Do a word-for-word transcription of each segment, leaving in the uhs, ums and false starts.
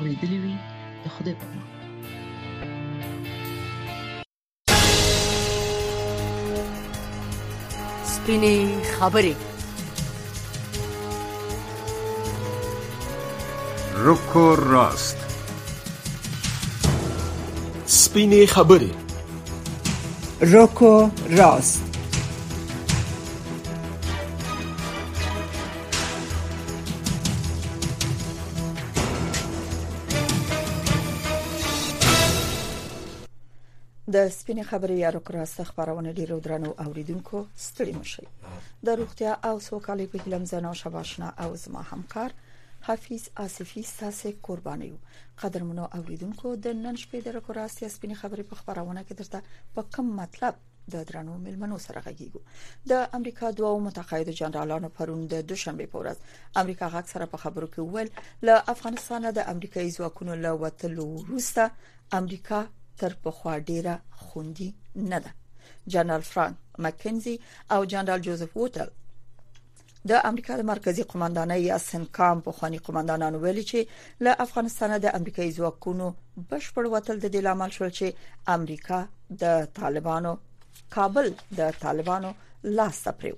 اوریدلې وي د خدای په امان. سپینې خبرې. روکو راست. سپینې خبرې. روکو راست. د سپینې خبرې یا روکراسته خبرونه ډیرو درنو اوریدونکو ستړي مشي. د روغتیا او سوکالۍ په هیله زنه شباشنا او زما همکار حفیظ آصفی ساسه قرباني یو. قدرمنو اوریدونکو د نن شپې د روکراسته سپینې خبرې په خبرونه کې درته په کوم مطلب د درنو ملمنو سره غږیږو. د امریکا دوه متقاعد جنرالانو پرون د دوشنبه په ورځ امریکا غاک سره په خبرو کې ویل له افغانستان د امریکایي ځواکونو له وټلو وروسته امریکا تر پخوا ډیره خوندي نه ده. جنرال فرانک مکنزي او جنرال جوزف ووټل د امریکا د مرکزی قومندانۍ یا سنکام په خواني قومندانانو ویلي چې له افغانستان د امریکایي ځواکونو بشپړ وټل د دې لامل شول چې امریکا د طالبانو کابل د طالبانو لاس پرېو.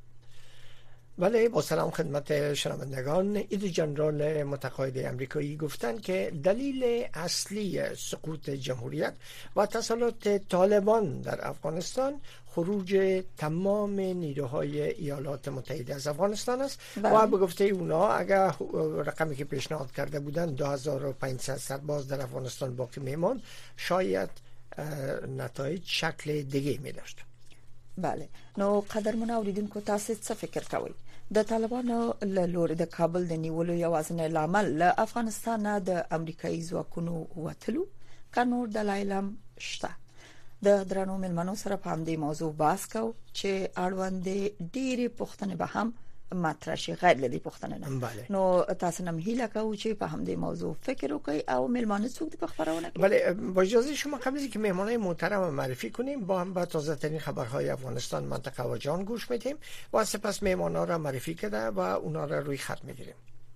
بله، با سلام خدمت شنوندگان. اید جنرال متقاعد امریکایی گفتند که دلیل اصلی سقوط جمهوریت و تسلط طالبان در افغانستان خروج تمام نیروهای ایالات متحده از افغانستان است. بله. و به گفته اونا اگر رقمی که پیشنهاد کرده بودند دو هزار و پانصد سرباز در افغانستان باقی میماند شاید نتایج شکل دیگه می داشت. بله، نو قدرمن اوریدونکو تاسو څه فکر کوئ؟ د طالبانو له لوري د کابل د نیولو یوازینی لامل له افغانستان د امریکایي ځواکونو وټلو کانور دلایلم شته. د درنو ملمنو سره په همدې موضوع بحث کو چې اړوند ډېری پوښتنې به هم مطرح شي غیر لدی پوښتنه نه. نو تاسو نم هیله کوو چې په همدې موضوع فکر وکړئ او ملمانه څوک د خبرونه. بله، با اجازه شما قبل از اینکه مهمانای محترم معرفی کنیم با هم به تازه ترین خبرهای افغانستان، منطقه و جهان گوش میدیم و سپس مهمانا را معرفی کرده و اونا را روی خط میگیریم.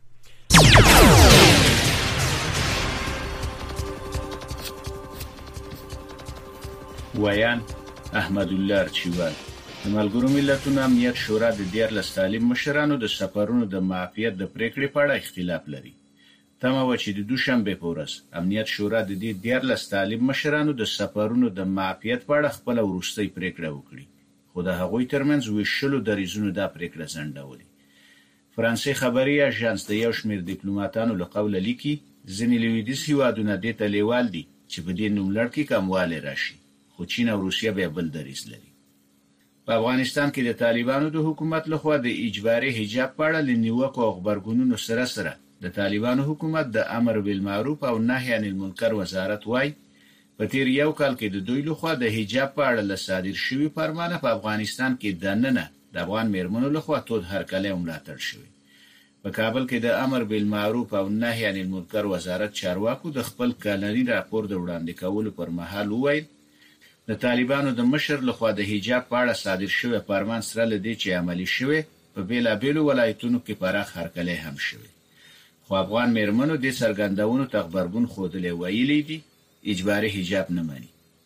ویان احمد الله ارچیوال د ملګرو ملتونو امنیت شورا د دیارلس طالب مشرانو د سفرونو د معافیت د پریکړې په اړه اختلاف لري. تمه و چې د دوشنبه په ورځ امنیت شورا د دې دیارلس طالب مشرانو د سفرونو د معافیت په اړه خپل وروستۍ پریکړه وکړي، خو د هغوی ترمنځ ویشلو دریځونو دا پریکړه ځنډولې. فرانسې خبري اژانس د یو شمېر ډیپلوماټانو له قوله لیکي ځینې لویدیځ هیوادونه دې ته لیوال دي چې په دې نوملړ کې کموالی راشي، خو چین او روسیه بیا بل دریځ لري. په افغانستان کې د طالبانو د حکومت لخوا د اجباري حجاب په اړه لنیوکو او خبرګونونو سره سره د طالبانو حکومت د امر بالمعروف او نهي عن المنکر وزارت وای په تیر یو کال کې د دوی لخوا د حجاب په اړه صادر شوی فرمانه په افغانستان کې دننه د افغان میرمنو لخوا تود هرکلی ملاتړ شوی. په کابل کې د امر بالمعروف او نهي عن المنکر وزارت چارواکو د خپل کلنی راپور د وړاندې کولو پر مهال وویل د طالبانو د مشر لخوا د حجاب په اړه صادر شوی فرمان سره لدی چې عملی شوی په بیلابیلو ولایتونو کې پراخ هرکلی هم شوی، خو افغان میرمنو د څرګندونو تخبرګون خوده ویلي دي اجباري حجاب نه مانی.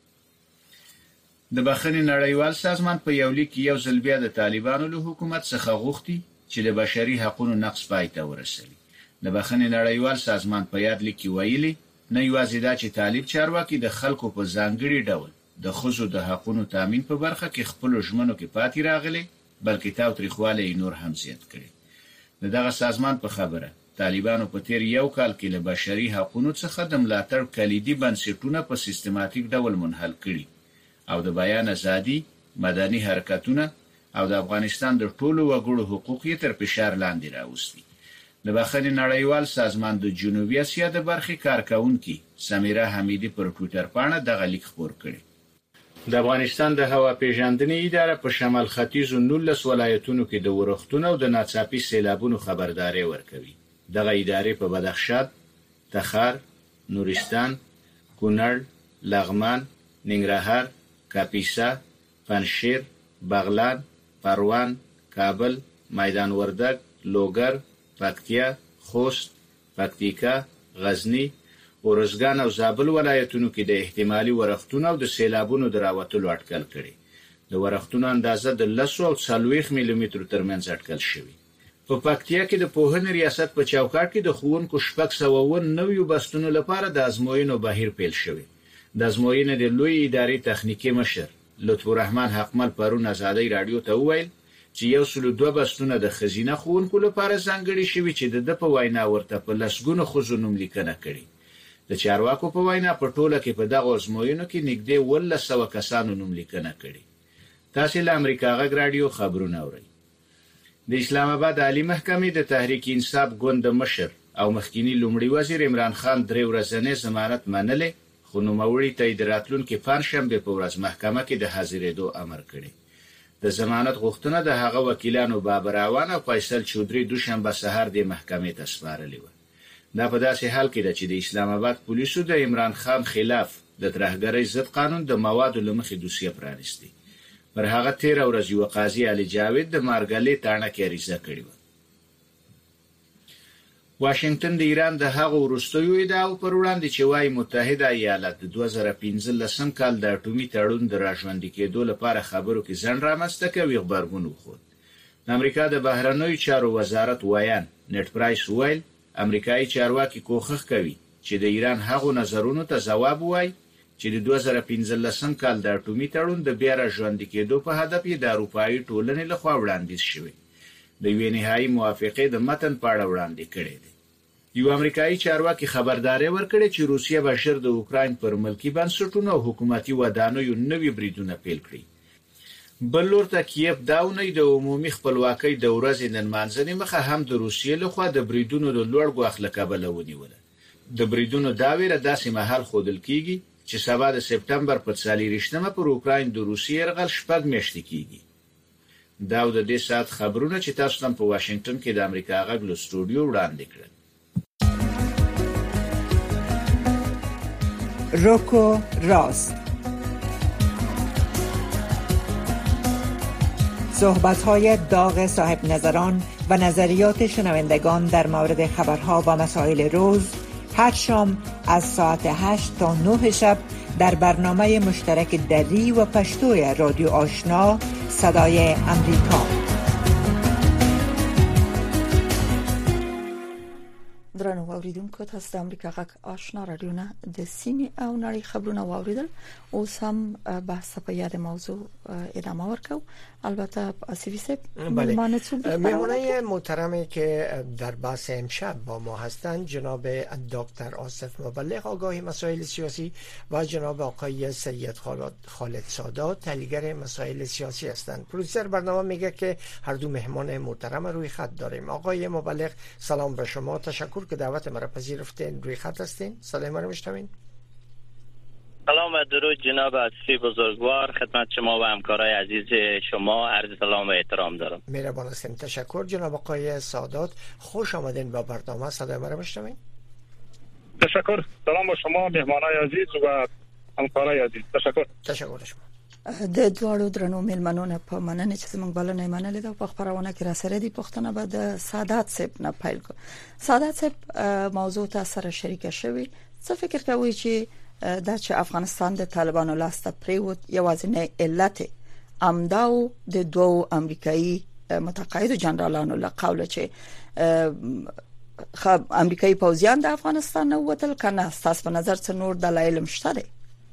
د بخښنې نړیوال سازمان په یو لیک یو ځل بیا د طالبانو له حکومت څخه غوښتي چې د بشري حقوقو نقض پای ته ورسوي. د بخښنې نړیوال سازمان په یاد لیک ویلي نه یوازې دا چې طالب چارواکي د خلکو په ځانګړي ډول د خصوص د حقوقو تامین په برخه کې خپل ژمنو کې پاتې راغلي، بلکې تاوتریخواله نور هم زیات کړي. دغه سازمان په خبره طالبانو په تیر یو کال کې له بشري حقوقو څخه د ملاتړ کلیدي بنسټونه په سیستماتیک ډول منحل کړي او د بیان ازادي، مدني حرکتونه او د افغانستان د ټولو وګړو حقوق یې تر فشار لاندې راوستي. د بخښنې نړیوال سازمان د جنوبي اسیا د برخې کارکونکي سمیرا حمیدي پر ټوئیټر باندې دغه لیک خپور کړی. د افغانستان د هوا پیژندنې اداره په شمال ختیځو نولس ولایتونو کې د ورښتونو او د ناڅاپي سیلابونو خبرداري ورکوي. دغه ادارې په بدخشان، تخار، نورستان، کونړ، لغمان، ننګرهار، کاپیسا، پنجشیر، بغلان، پروان، کابل، میدان وردګ، لوګر، پکتیا، خوست، پکتیکا، غزنی، ارزګان او زابل ولایتونو کې د احتمالي ورښتونو او د سیلابونو دراوتلو اټکل کړي. د ورښتونو اندازه د لس او څلوېښت ملي متر ترمنځ اټکل شوی. په پکتیا کې د پوهنې ریاست په چوکاټ کې د ښوونکو شپږ سوه اووه نویو بستونو لپاره د ازموینو بهیر پیل شوی. د ازموینې د لوی ادارې تخنیکی مشر لطف الرحمن حقمل پرون ازادي رادیو ته وویل چې یو سل دوه بستونه د خزینه ښوونکو لپاره ځانګړي شوي چې د په وینا ورته په لسګونو ښځو نوم لیکنه کړي. د چارواکو په وینا په ټوله کې په دغه ازموینو کې نږدې اوولس سوه کسانو نوم لیکنه کړي. تاسو له امریکا غږ رادیو خبرونه اورئ. د اسلام آباد عالی محکمې د تحریک انصاف ګوند مشر او مخکینی لومړي وزیر عمران خان درې ورځې ضمانت منلې، خو نوموړي ته د راتلونکي پنځشنبه په ورځ محکمه کې د حاضرېدو امر کړی. د ضمانت غوښتنه د هغه وکیلانو بابر اعوان او فیصل چودري دوشنبه سحر د محکمې ته سپارلې و. دا په داسې حال کې ده چې د اسلام آباد پولیسو د عمران خان خلاف د ترهګرۍ ضد قانون د موادو لمخې دوسیه پرانیستي. پر هغه تیر ورځ یو قاضي علي جاوید د مارګلې تاڼه کې عریضه کړې و. واشنگټن د ایران د هغو وروستیو ادعاو پر وړاندې چې وايي متحده ایالات د دوه زره پنځلسم کال د اټومي تړون د راژوندي کېدو لپاره خبرو کې ځنډ رامنځته کوي غبرګون وښود. د امریکا د بهرنیو چارو وزارت وایان نت پرایس ویل امریکایي چارواکي کوښښ کوي چې د ایران هغو نظرونو ته ځواب وایي چې د دوه زره پنځلسم کال د اټومي تړون د بیا راژوندي کېدو په هدف یې د اروپایي ټولنې لخوا وړاندیز شوی. د یوې نهایي موافقې د متن په اړه وړاندې کړی دی. یو امریکایي چارواکي خبرداري ورکړي چې روسیه به ژر د اوکراین پر ملکی بنسټونو او حکومتي ودانیو نوي بریدونه پیل کړي. بل لور ته کیف داونې د عمومي خپلواکۍ د ورځې نن مانځنې مخه هم د روسیې لخوا د بریدونو د لوړ ګواښ له کبله ونیوله. د بریدونو دا ویره داسې مهال ښودل کیږي چې سبا د سپټمبر په څلېرویشتمه پر اوکراین د روسیې یرغل شپږ میاشتې کیږي. دا د دې ساعت خبرونه چې تاسو هم په واشنگټن کې د امریکا غږ له سټوډیو وړاندې کړل. روکو راست، صحبت‌های داغ صاحب نظران و نظریات شنوندگان در مورد خبرها و مسائل روز هر شام از ساعت هشت تا نه شب در برنامه مشترک دری و پشتوی رادیو آشنا صدای امریکا. درنو اوریدونکو، تاسو د امریکا غږ آشنا رادیو نه د سیمې او نړۍ خبرونه واوریدل. اوس هم بحث په یاد موضوع ادامه ورکو. البته آصفی صاحب مهمان مهمانای محترمی که در بحث امشب با ما هستند جناب دکتر آصف مبلغ آگاه مسائل سیاسی و جناب آقای سید خالد سادات تحلیلگر مسائل سیاسی هستند. پرودوسر برنامه میگه که هر دو مهمان محترم روی خط داریم. آقای مبلغ سلام به شما، تشکر که دعوت مرا پذیرفتین، روی خط هستین. سلام ما رو میشنوین. سلام و درود جناب آصفی بزرگوار، خدمت شما و همکارای عزیز شما عرض سلام و احترام دارم. مهربان هستین، تشکر. جناب آقای سادات خوش آمدین به برنامه. صدای ما رو میشنوین؟ تشکر. سلام به شما مهمانای عزیز و همکارای عزیز. تشکر. تشکر شما. د دوړو درنو ملمنونو په مننه چې زموږ بلنه منلې ده په خبرونه کې را سره دي. پښتنه به د سادات صاحب نه پیل کو. سادات صاحب موضوع ته سره شریک شوی. څه فکر کوي چې دا چې افغانستان د طالبانو لاسته پریوت یوازینی علت امداو د دوو امریکایي متقاعد جنرالانو له قوله چې خب امریکایي پوځیان د افغانستان نه وتل کنه؟ تاسو په نظر څه نور دلایل مشته دي؟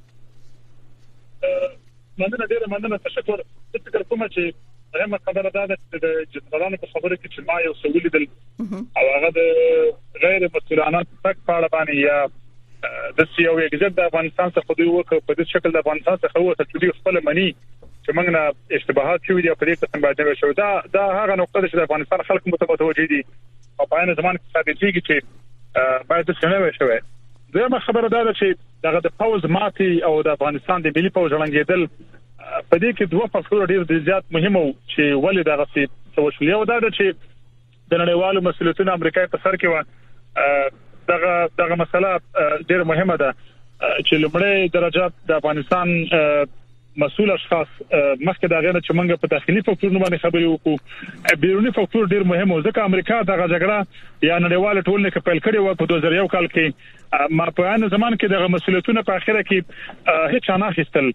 مننه ډیره مننه، تشکر. فکر کوم چې هغه خبره ده چې د جنرالانو په خبره کې چې ما یو سوال دل او هغه د غیر مسؤلانه تک پاړه باندې یا د سیاو یګزد د افغانستان څخه دوی وکړ په دې شکل د افغانستان څخه وته چې دوی خپل منی چې موږ نه اشتباهات شوي دي په دې قسم باندې شو. دا دا هغه نقطه ده چې د افغانستان خلک متوجه دي او په عین زمان کې ثابت کیږي چې باید څه نه وشي. زما خبره ده چې دغه د پاوز ماتي او د افغانستان د ملي پاوز ړنګېدل په دې کې دوه فاکتورونه ډېر زیات مهم وو چې ولې دغه څه وشول. یو دا چې د نړیوالو مسؤلیتونو امریکا په سر کې و. دغه دغه مسله ډېر مهمه ده چې لومړی درجه د افغانستان مسؤل اشخاص مخکې دا غیر چې موږ په داخلي فاکتورونو باندې خبرې وکړو بیرونی فاکتور ډیر مهم او ځکه امریکا دغه جګړه یا نړیواله ټولنه کې پیل کړې و په دوه زره یو کال کې ما په ان زمان کې دغه مسؤلیتونه په اخره کې هیڅ نه اخیستل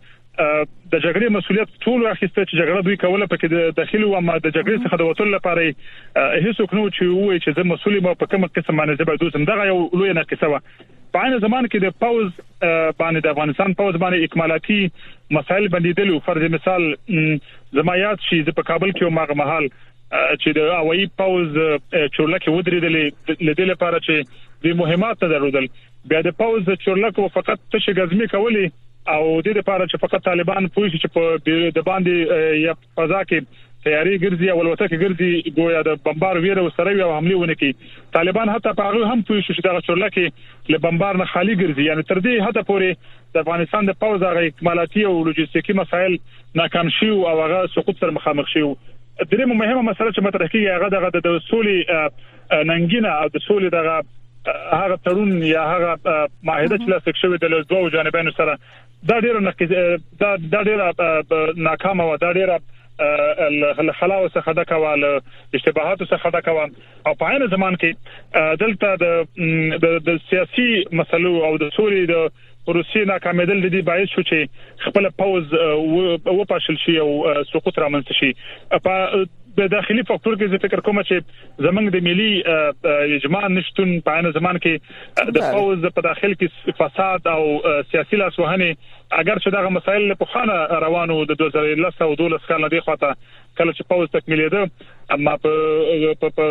د جګړې مسؤلیت ټول اخیسته چې جګړه دوی کوله پکې د داخلي او ما د جګړې څخه د وټول لپاره هیڅ څوک نو چې وایي چې زه مسؤل یم په کومه قسم باندې زبر دوزم دغه یو لوی نقصه و په عین زمان کې د پاوز باندې د افغانستان پاوز باندې اکمالاتي مسائل بندیدل او فرض مثال زمایات شي د په کابل کې ماغه محل چې د اوایي پاوز چورلکه ودرېدل لیدل لپاره چې د مهمات درلودل بیا د پاوز چورلکه فقط تشه غزمي کولی او د دې لپاره چې فقط طالبان پوه شي چې په د باندې یا فضا کې تیاری ګرځي او الوتکه ګرځي ګویا د بمبار ویره وسره او حمله ونه کوي طالبان حتی په هغه هم پوه شي چې دا چورلکه له بمبار نه خالی ګرځي یعنی تر دې حتی پورې د افغانستان د پاوز هغه اکمالاتي او لوجستیکي مسایل ناکام شي او هغه سقوط سره مخامخ شي درې مهمه مسله چې مطرح کیږي هغه د سولې ننګینه او د سولې دغه هغه تړون یا هغه معاهده چې لاسلیک شوی د دوه جانبینو سره دا ډیره نقض دا دا ډیره ناکامه و دا ډیره الخلاو څخه د کول اشتباهات څخه د کول او په عین زمان کې دلته د د سیاسي مسلو او د سوري د روسي ناکامیدل د دې باعث شو چې خپل پاوز و پاشل شي او سقوط رامنځته شي په د داخلي فاکتور کې زه فکر کوم چې زمنګ د ملي اجماع نشټون په عین زمان کې د پاوز په داخل کې فساد او سیاسي لاسوهنه اگر چې دغه مسایل په خانه روانو د دوه زره لس او دولس کال نه دی خواته کله چې پاوز تکمیلې ده اما په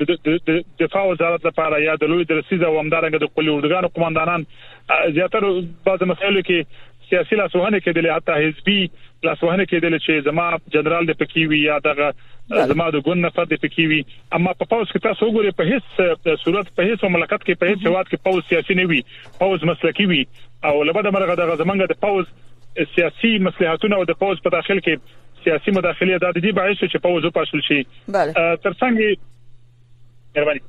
د دفاع وزارت لپاره یا د لوی درسیزه او همدارنګه د قومي اردوګانو قوماندانان زیاتره بعض مسایلو کې سیاسي لاسوهنه کېدل حتی حزبي لاسوهنه کېدل چې زما جنرال د پکیوي یا دغه زما د ګوند نفر د پکیوي اما په پاوز کې تاسو وګورئ په هیڅ صورت په هیڅ مملکت کې په هیڅ هواد کې پاوز سیاسي نه وي پاوز مسلکی وي او لبد مرغه دغه زمنګ د پاوز سیاسي مصلحتونه او د پاوز په داخل کې سیاسي مداخله د دې باعث چې پاوز وپاشل شي ترڅنګ مهرباني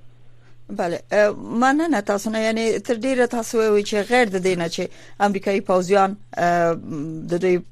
بله مننه تاسو نه یعنی تر ډیره تاسو وایي چې غیر د دینه چې امریکایي پوځیان د دوی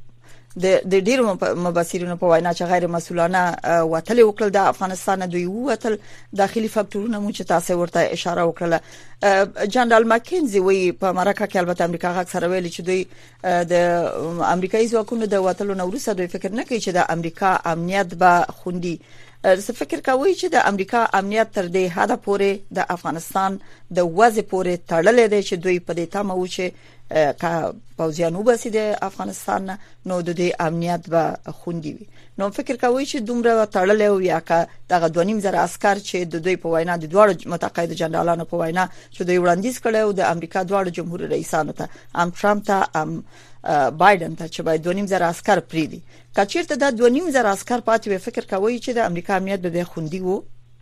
د ډیرو مبصرینو په وینا چې غیر مسؤلانه وتل وکړل د افغانستان دوی وتل داخلي فاکتورونه مو چې تاسو ورته اشاره وکړه جنرال ماکینزي وی په امریکا کې البته امریکا غږ سره ویلي چې دوی د امریکایي ځواکونو د وتلو نو وروسته دوی فکر نه کوي چې د امریکا امنیت به خوندي زه فکر کوي چې د امریکا امنیت تر دې حد پورې د افغانستان د وضع پورې تړلې دی چې دوی په دې تمه و چې کا پوځیانو بسې د افغانستان نو د دې امنیت به خوندي وي نو فکر کوي چې دومره تړلې او یا کا دغه دوه نیم زره عسكر چې د دوی په وینا د دوه متقاعد جنرالانو په وینا چې دوی وړاندیز کړي او د امریکا دوه جمهور رئیسانو ته ام ټرمپ ته ام بایدن ته چې باید دوه نیم زره عسكر پریدي کچیرته د دوه نیم زره عسكر پاتې وي فکر کوي چې د امریکا امنیت به خوندي وو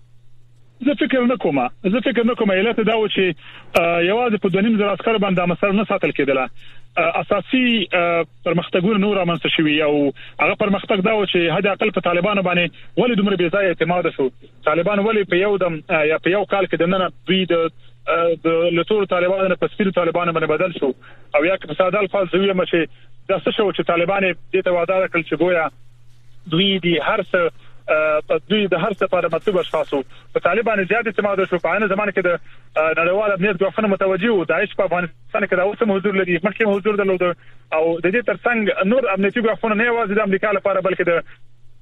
زه فکر نه کوم زه فکر نه کوم علت دا و چې یوازې په دونیم زره عسكر باندې مسله نه ساتل کېدله اساسي پرمختګونه نور امنځ شوی او هغه پرمختګ دا و چې هدا اقل په طالبانو باندې ولې دومره بې ځای اعتماد شو طالبان ولې په یو دم یا په یو کال کې دنه دوی د د لټور طالبانو په سپیرو طالبانو باندې بدل شو او یا په ساده الفاظ زوی مشه دا څه شو چې طالبان دې ته وعده کړل چې ګویا دوی دي هر څه په دوی د هر څه لپاره مطلوب اشخاصو په طالبان زیات اعتماد شو په عین زمانه کې د نړیوال امنیت غوښتنه متوجه و داعش په افغانستان کې دا اوس حضور لري مخکې حضور درلود او د دې ترڅنګ نور امنیتي غوښتنه نه یوازې د امریکا لپاره بلکې د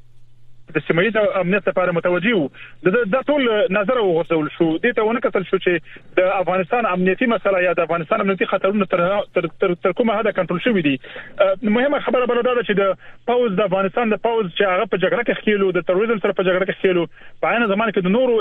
د سیمایي امنیت لپاره متوجه و د ټول نظر وغوښتل شو د ته ونه کتل شو چې د افغانستان امنیتي مسله یا د افغانستان امنیتي خطرونه تر تر تر کومه حد کنټرول شوی دي مهمه خبره بل دا چې د پاوز د افغانستان د پاوز چې هغه په جګړه کې خېلو د تروریزم سره په جګړه کې خېلو په عین زمانه کې د نورو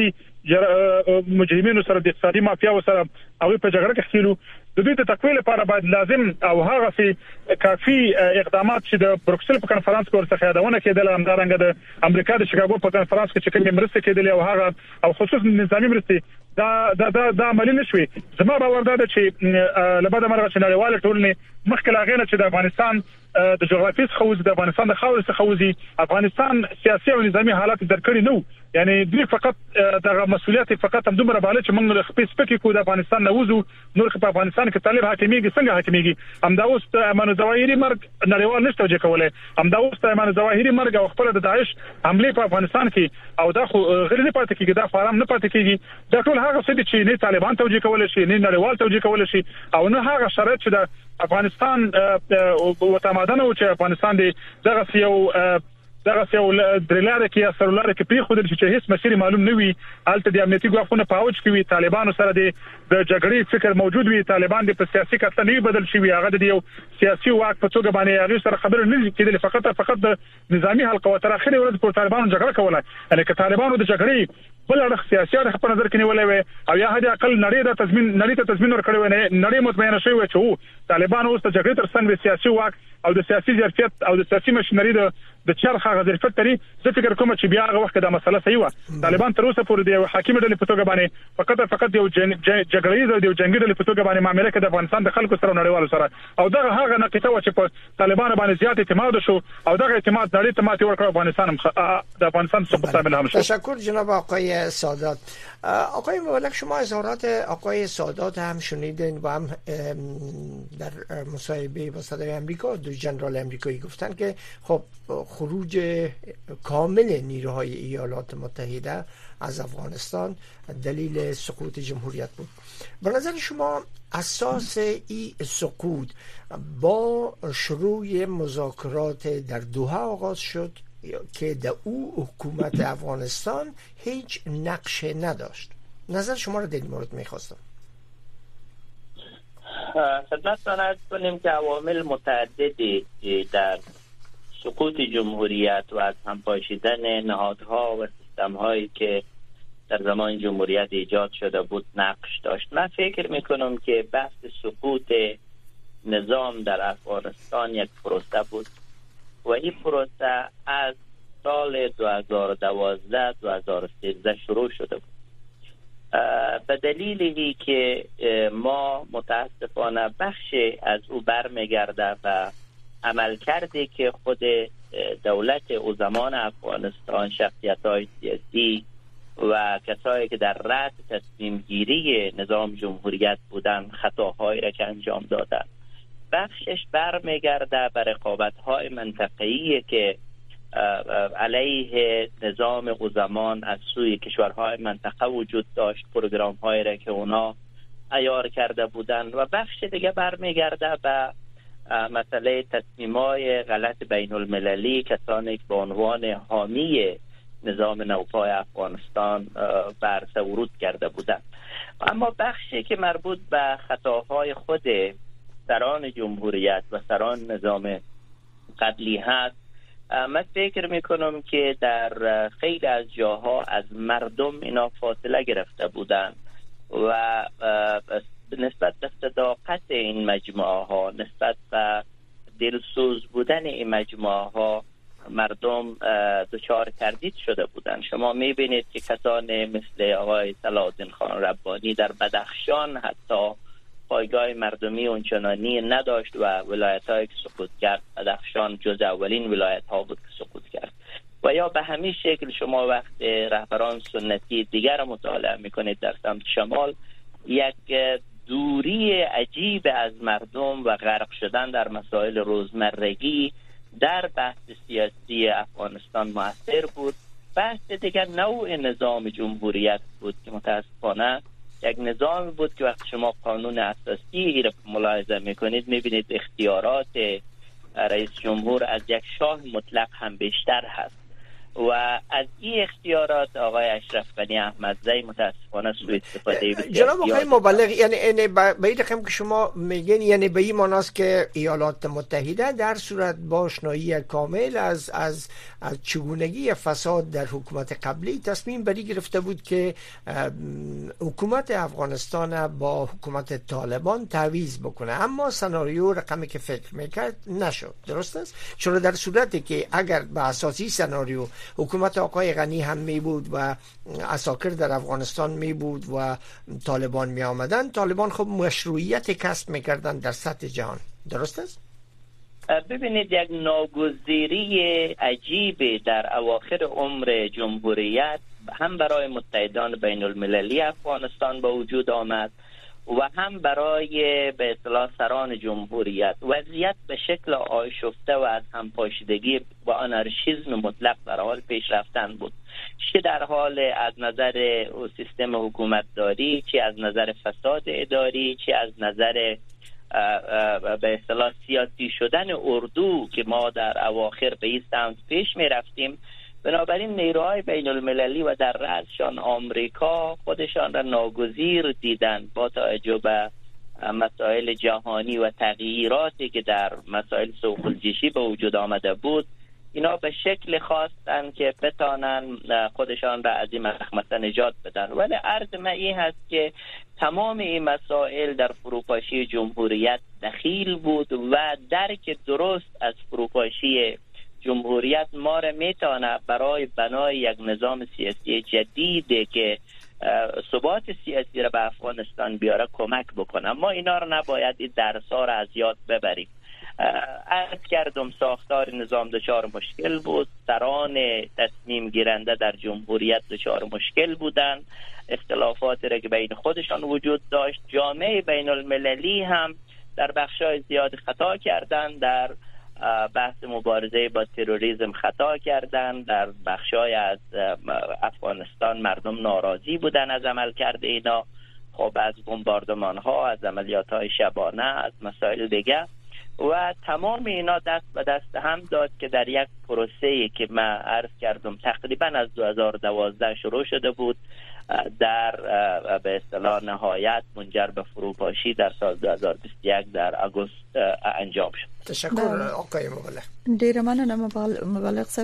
اقتصادي مجرمینو سره د اقتصادي مافیا سره او په جګړه کې خېلو د دې ته تقویل لپاره باید لازم او هغه سي کافي اقدامات چې د بروکسل په کانفرنس کې ورڅخه یادونه کېدل همدارنګه د امریکا د شیکاګو په کانفرنس کې چې کوم مرسته کېدل او هغه او خصوصا نظامی مرسته دا دا د عملی نشوي. زما باور ده چې لبد مرغه چې نړیواله ټولنه مخکې لاغینه چې د افغانستان د جغرافیې څخه د افغانستان د خاورې څخه وځي، افغانستان سیاسي او نظامی حالات درکړي نو، یعنی دوی فقط د مسولیت فقط هم دومره بالا چې موږ خپل سپکی کو د افغانستان نه وځو، نور په افغانستان کې طالب حاکمیږي څنګه حاکمیږي. هم دا اوس امانو ظواهري مرګ نړیوال نشته توجه کولای، هم دا اوس امانو ظواهري مرګ او خپل د داعش حمله په افغانستان کې او دا خو غیر نه پاتې کیږي، دا فارم نه پاتې کیږي. دا ټول هغه څه دي چې نه طالبان توجه کولای شي، نه نړیوال توجه کولای شي، او نه هغه شرایط چې د افغانستان او تمدن او چې افغانستان دی دغه یو دغه یو درلاره کې سرلاره کې پری خو د چې هیڅ مسیر معلوم نه وي، الته د امنیتي ګواښونه پاوچ کوي، طالبانو سره د جګړې فکر موجود وي، طالبان د په سیاسي کتل نه بدل شي، هغه د یو سیاسي واک په توګه باندې هغه سره خبره نه کېدل، فقط فقط د نظامی حلقه و تر اخره ورځ پر طالبانو جګړه کوله. یعنی که طالبانو د جګړې بل اړخ سیاسي اړخ په نظر کې نیولې وي او یا هدي اقل نړۍ د تضمین نړۍ ته تضمین ورکړي وي، نړۍ مطمئنه شوی وي چې طالبان اوس د جګړې تر څنګ د سیاسي واک او د سیاسي ظرفیت او د سیاسي مشنري د د چرخ هغه ظرفیت لري. زه فکر کوم چې بیا هغه وخت دا مسله صحیح و. طالبان تر اوسه پورې د حاکم ډلې په توګه باندې فقط فقط یو جګړې او د جنگي ډلې په توګه باندې معاملې کې د افغانستان د خلکو سره نړیوالو سره او دغه هغه نقطه و چې په طالبان باندې زیات اعتماد شو او دغه اعتماد نړۍ ته ماتې ورکړ، افغانستان د افغانستان سقوط شامل هم شد. تشکر جناب آقای سادات. آقای مبلغ، شما اظهارات آقای سادات هم شنیدین و هم در مصاحبه با صدای آمریکا دو ژنرال آمریکایی گفتن که خب خروج کامل نیروهای ایالات متحده از افغانستان دلیل سقوط جمهوریت بود. به نظر شما اساس این سقوط با شروع مذاکرات در دوحه آغاز شد که در او حکومت افغانستان هیچ نقشه نداشت؟ نظر شما رو در این مورد میخواستم. خدمتتان عرض کنیم که عوامل متعددی در سقوط جمهوریت و از هم پاشیدن نهادها و سیستم‌هایی که در زمان جمهوریت ایجاد شده بود نقش داشت. من فکر میکنم که بحث سقوط نظام در افغانستان یک پروسه بود و این پروسه از سال دو هزار و دوازده دو هزار و سیزده شروع شده بود. به دلیلی که ما متاسفانه بخش از او برمیگرده و عمل کرده که خود دولت او زمان افغانستان، شخصیت‌های سیاسی و کسایی که در رأس تصمیم گیری نظام جمهوریت بودن خطاهایی را که انجام دادن، بخشش برمیگرده به رقابت‌های منطقه‌ای که علیه نظام او زمان از سوی کشورهای منطقه وجود داشت، پروگرام‌هایی را که اونا عیار کرده بودند، و بخش دیگه برمیگرده به مسئله تصمیم‌های غلط بین المللی کسانی که به عنوان حامی نظام نوپای افغانستان بر ورود کرده بودند. اما بخشی که مربوط به خطاهای خود سران جمهوریت و سران نظام قبلی هست، من فکر میکنم که در خیلی از جاها از مردم اینا فاصله گرفته بودند و نسبت به صداقت این مجموعه ها، نسبت به دلسوز بودن این مجموعه ها مردم دچار تردید شده بودند. شما میبینید که کسانی مثل آقای صلاح الدین خان ربانی در بدخشان حتی پایگاه مردمی اونچنانی نداشت و ولایت هایی که سقوط کرد، بدخشان جز اولین ولایت ها بود که سقوط کرد. و یا به همین شکل شما وقت رهبران سنتی دیگر مطالعه میکنید در سمت شمال، یک دوری عجیب از مردم و غرق شدن در مسائل روزمرگی در بحث سیاسی افغانستان مؤثر بود. بحث دیگر نوع نظام جمهوریت بود که متاسفانه یک نظام بود که وقتی شما قانون اساسی را ملاحظه میکنید میبینید اختیارات رئیس جمهور از یک شاه مطلق هم بیشتر هست و از این اختیارات آقای اشرف غنی احمدزی متاسفانه سوء استفاده بسیار. جناب آقای مبلغ، یعنی یعنی به این رقم که شما میگین، یعنی به این معناست که ایالات متحده در صورت با آشنایی کامل از از از چگونگی فساد در حکومت قبلی تصمیم بری گرفته بود که حکومت افغانستان با حکومت طالبان تعویض بکنه، اما سناریو رقمی که فکر میکرد نشد. درست است؟ چرا در صورتی که اگر به اساسی سناریو حکومت آقای غنی هم می بود و عساکر در افغانستان می بود و طالبان می آمدن، طالبان خب مشروعیت کسب می کردن در سطح جهان. درست است؟ ببینید یک ناگزیری عجیب در اواخر عمر جمهوریت هم برای متحدان بین المللی افغانستان با وجود آمد و هم برای به اصطلاح سران جمهوریت. وضعیت به شکل آشفته و از همپاشیدگی و آنارشیسم مطلق در حال پیش رفتن بود، چه در حال از نظر سیستم حکومتداری، چه از نظر فساد اداری، چه از نظر به اصطلاح سیاسی شدن اردو که ما در اواخر به این سمت پیش می رفتیم. بنابراین نیروهای بین المللی و در رأسشان آمریکا خودشان را ناگزیر دیدن با توجه به مسائل جهانی و تغییراتی که در مسائل سوق الجیشی به وجود آمده بود. اینا به شکل خواستن که بتانن خودشان را از این مخمسه نجات بدن، ولی عرض من این هست که تمام این مسائل در فروپاشی جمهوریت دخیل بود و درک درست از فروپاشی جمهوریت ما را میتونه برای بنای یک نظام سیاسی جدید که ثبات سیاسی را به افغانستان بیاره کمک بکنه. ما اینا را نباید این درس‌ها را از یاد ببریم. عرض کردم ساختار نظام دچار مشکل بود، سران تصمیم گیرنده در جمهوریت دچار مشکل بودند، اختلافاتی را که بین خودشان وجود داشت. جامعه بین المللی هم در بخشای زیاد خطا کردند، در بحث مبارزه با تروریسم خطا کردند، در بخشای از افغانستان مردم ناراضی بودن از عمل کرده اینا، خب از بمباردمان ها، از عملیات های شبانه، از مسائل دیگه، و تمام اینا دست به دست هم داد که در یک پروسه‌ای که من عرض کردم تقریبا از دو هزار و دوازده شروع شده بود، در به اصطلاح نهایت منجر به فروپاشی در سال دو هزار و بیست و یک در آگوست انجام شد. تشکر آقای مبلغ. ډیر مننه مبلغ صاحب.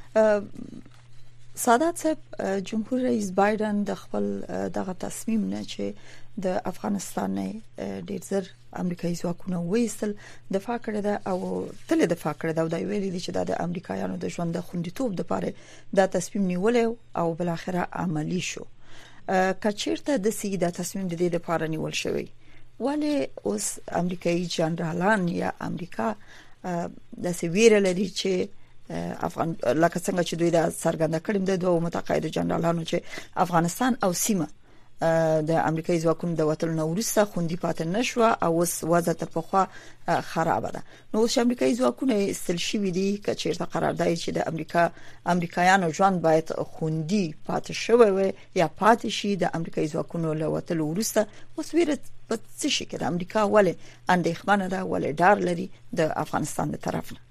سعادت صاحب، جمهور رئیس بایدن د خپل دغه تصمیم نه چې د افغانستان نه ډیر زر امریکایي ځواکونه وېستل دفاع کړې ده او تل دفاع کړې ده او دا ویلي دي چې د امریکایانو د ژوند د خوندیتوب لپاره دا تصمیم نیول او بل اخره عملی شو. کچیرته د سی دا تصمیم د دې لپاره نیول شوی، ولی اوس امریکایي جنرالان یا امریکا د سویره لري چې افغان لکه څنګه چې دوی دا څرګنده کړم د دوه متقاعد جنرالانو چې افغانستان او سیمه د امریکایي ځواکونو د وټل نو ورسته خوندي پاتې نشو او اوس وضع تر پخوا خراب ده. نو اوس امریکایي ځواکونه استل شوی دي چې چیرته قرارداد چې د امریکا امریکایانو ژوند باید خوندي پاتې شوی وي یا پاتې شي د امریکایي ځواکونو له وټل ورسته. اوس ویره په څه شي کې د امریکا ولې اندېښمنه ده، ولې ډار لري د افغانستان د طرف نه؟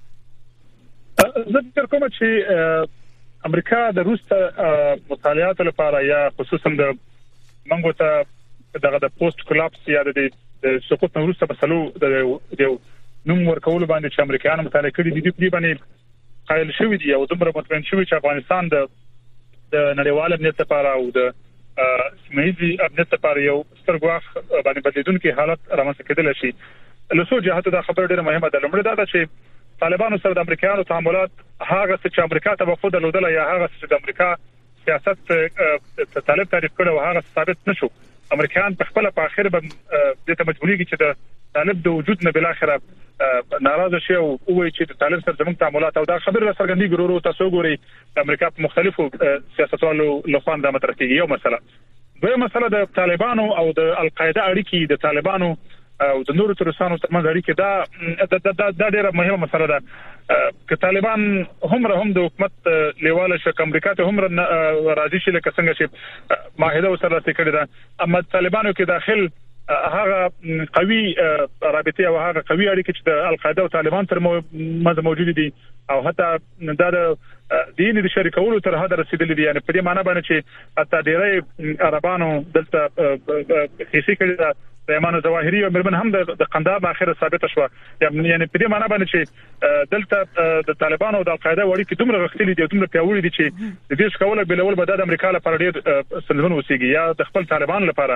زه فکر کوم چې امریکا د روس مطالعات لپاره یا خصوصا د منګو ته دغه د پوسټ کولاپس یا د سقوط نو روسه بسلو د نوم ورکول باندې چې امریکایانو مطالعه کړي دي په باندې قائل شوی دي او دومره مطمئن شوی چې افغانستان د د نړیوال امنیت لپاره او د سیمه‌یزي امنیت لپاره یو سترګواخ باندې بدلیدونکو حالت رامنځته کېدل شي. له څو جهته دا خبره ډیره مهمه ده. لومړی دا ده چې طالبانو سره د امریکایانو تعاملات هغه چې امریکا ته وفود درلودل یا هغه چې د امریکا سیاست ته طالب تعریف کړو او هغه ثابت نشو. امریکایان په خپل په اخر به د ته مجبورېږي چې د طالب د وجود نه بل اخره ناراضه شي او وایي چې د طالب سره زموږ تعاملات او دا خبره څرګندې ګورو تاسو ګوري امریکا په مختلفو سیاستوالو لخوا د مطرح کیږي. یو مسله دوی مسله د طالبانو او د القاعده اړیکې د طالبانو او د نورو ترسانو ترمنځ اړیکې دا د ډیره مهمه مسله ده. که طالبان هم هم د حکومت لیواله شو امریکا ته هم راځي چې لکه څنګه چې معاهده وسره کړې ده، اما طالبانو کې داخل هغه قوي رابطه او هغه قوي اړیکې چې د القاعده او طالبان تر منځ موجود دي او حتی دا د دین د شریکولو تر حد رسیدلې دي. یعنی په دې معنی باندې چې حتی ډېری عربانو دلته هیڅ کړي ده پیمانه ظواهري او مرمن هم د قندهار اخر ثابت شو. یعنی په دې معنی باندې چې دلته د طالبانو او د القاعده وړي کې دومره غختلي دي دومره پیاوړي دي چې د دې څخه ول بلول به د امریکا لپاره ډېر سلزمن وسیږي یا د خپل طالبان لپاره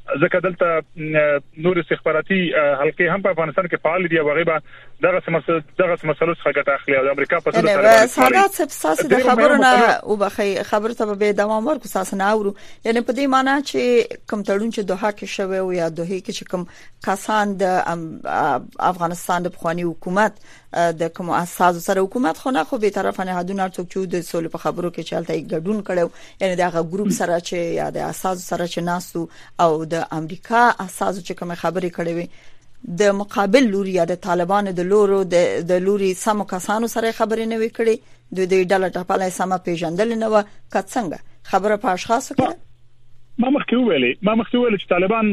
ځکه دلته نور استخباراتي حلقې هم په افغانستان کې فعال دي او غیبه دغه مسله دغه مسلو څخه ګټه اخلي او د امریکا په څیر طالبان ساده سیاسي د خبرونه او بخي خبر ته به دوام ورکو ساسنه اورو یعنی په دې معنی چې کوم تړون چې دوحه کې شوی او یا دوحه کې چې کوم کسان د افغانستان د بخوانی حکومت د کوم اساس سره حکومت خو نه خو به طرف نه هدون ارڅوک چې د سولې په خبرو کې چلته ګډون کړو یعنی دغه ګروپ سره چې یا د اساس سره چې ناسو او د امریکا اساس چې کوم خبرې کړې وي د مقابل لوري یا د طالبان د لورو د لوري سم کسانو سره خبرې نه وکړي د دې ډله ټاپلای سم پیژندل نه و کڅنګ خبره په اشخاصو کې ما مخکې ویلې ما مخکې ویلې چې طالبان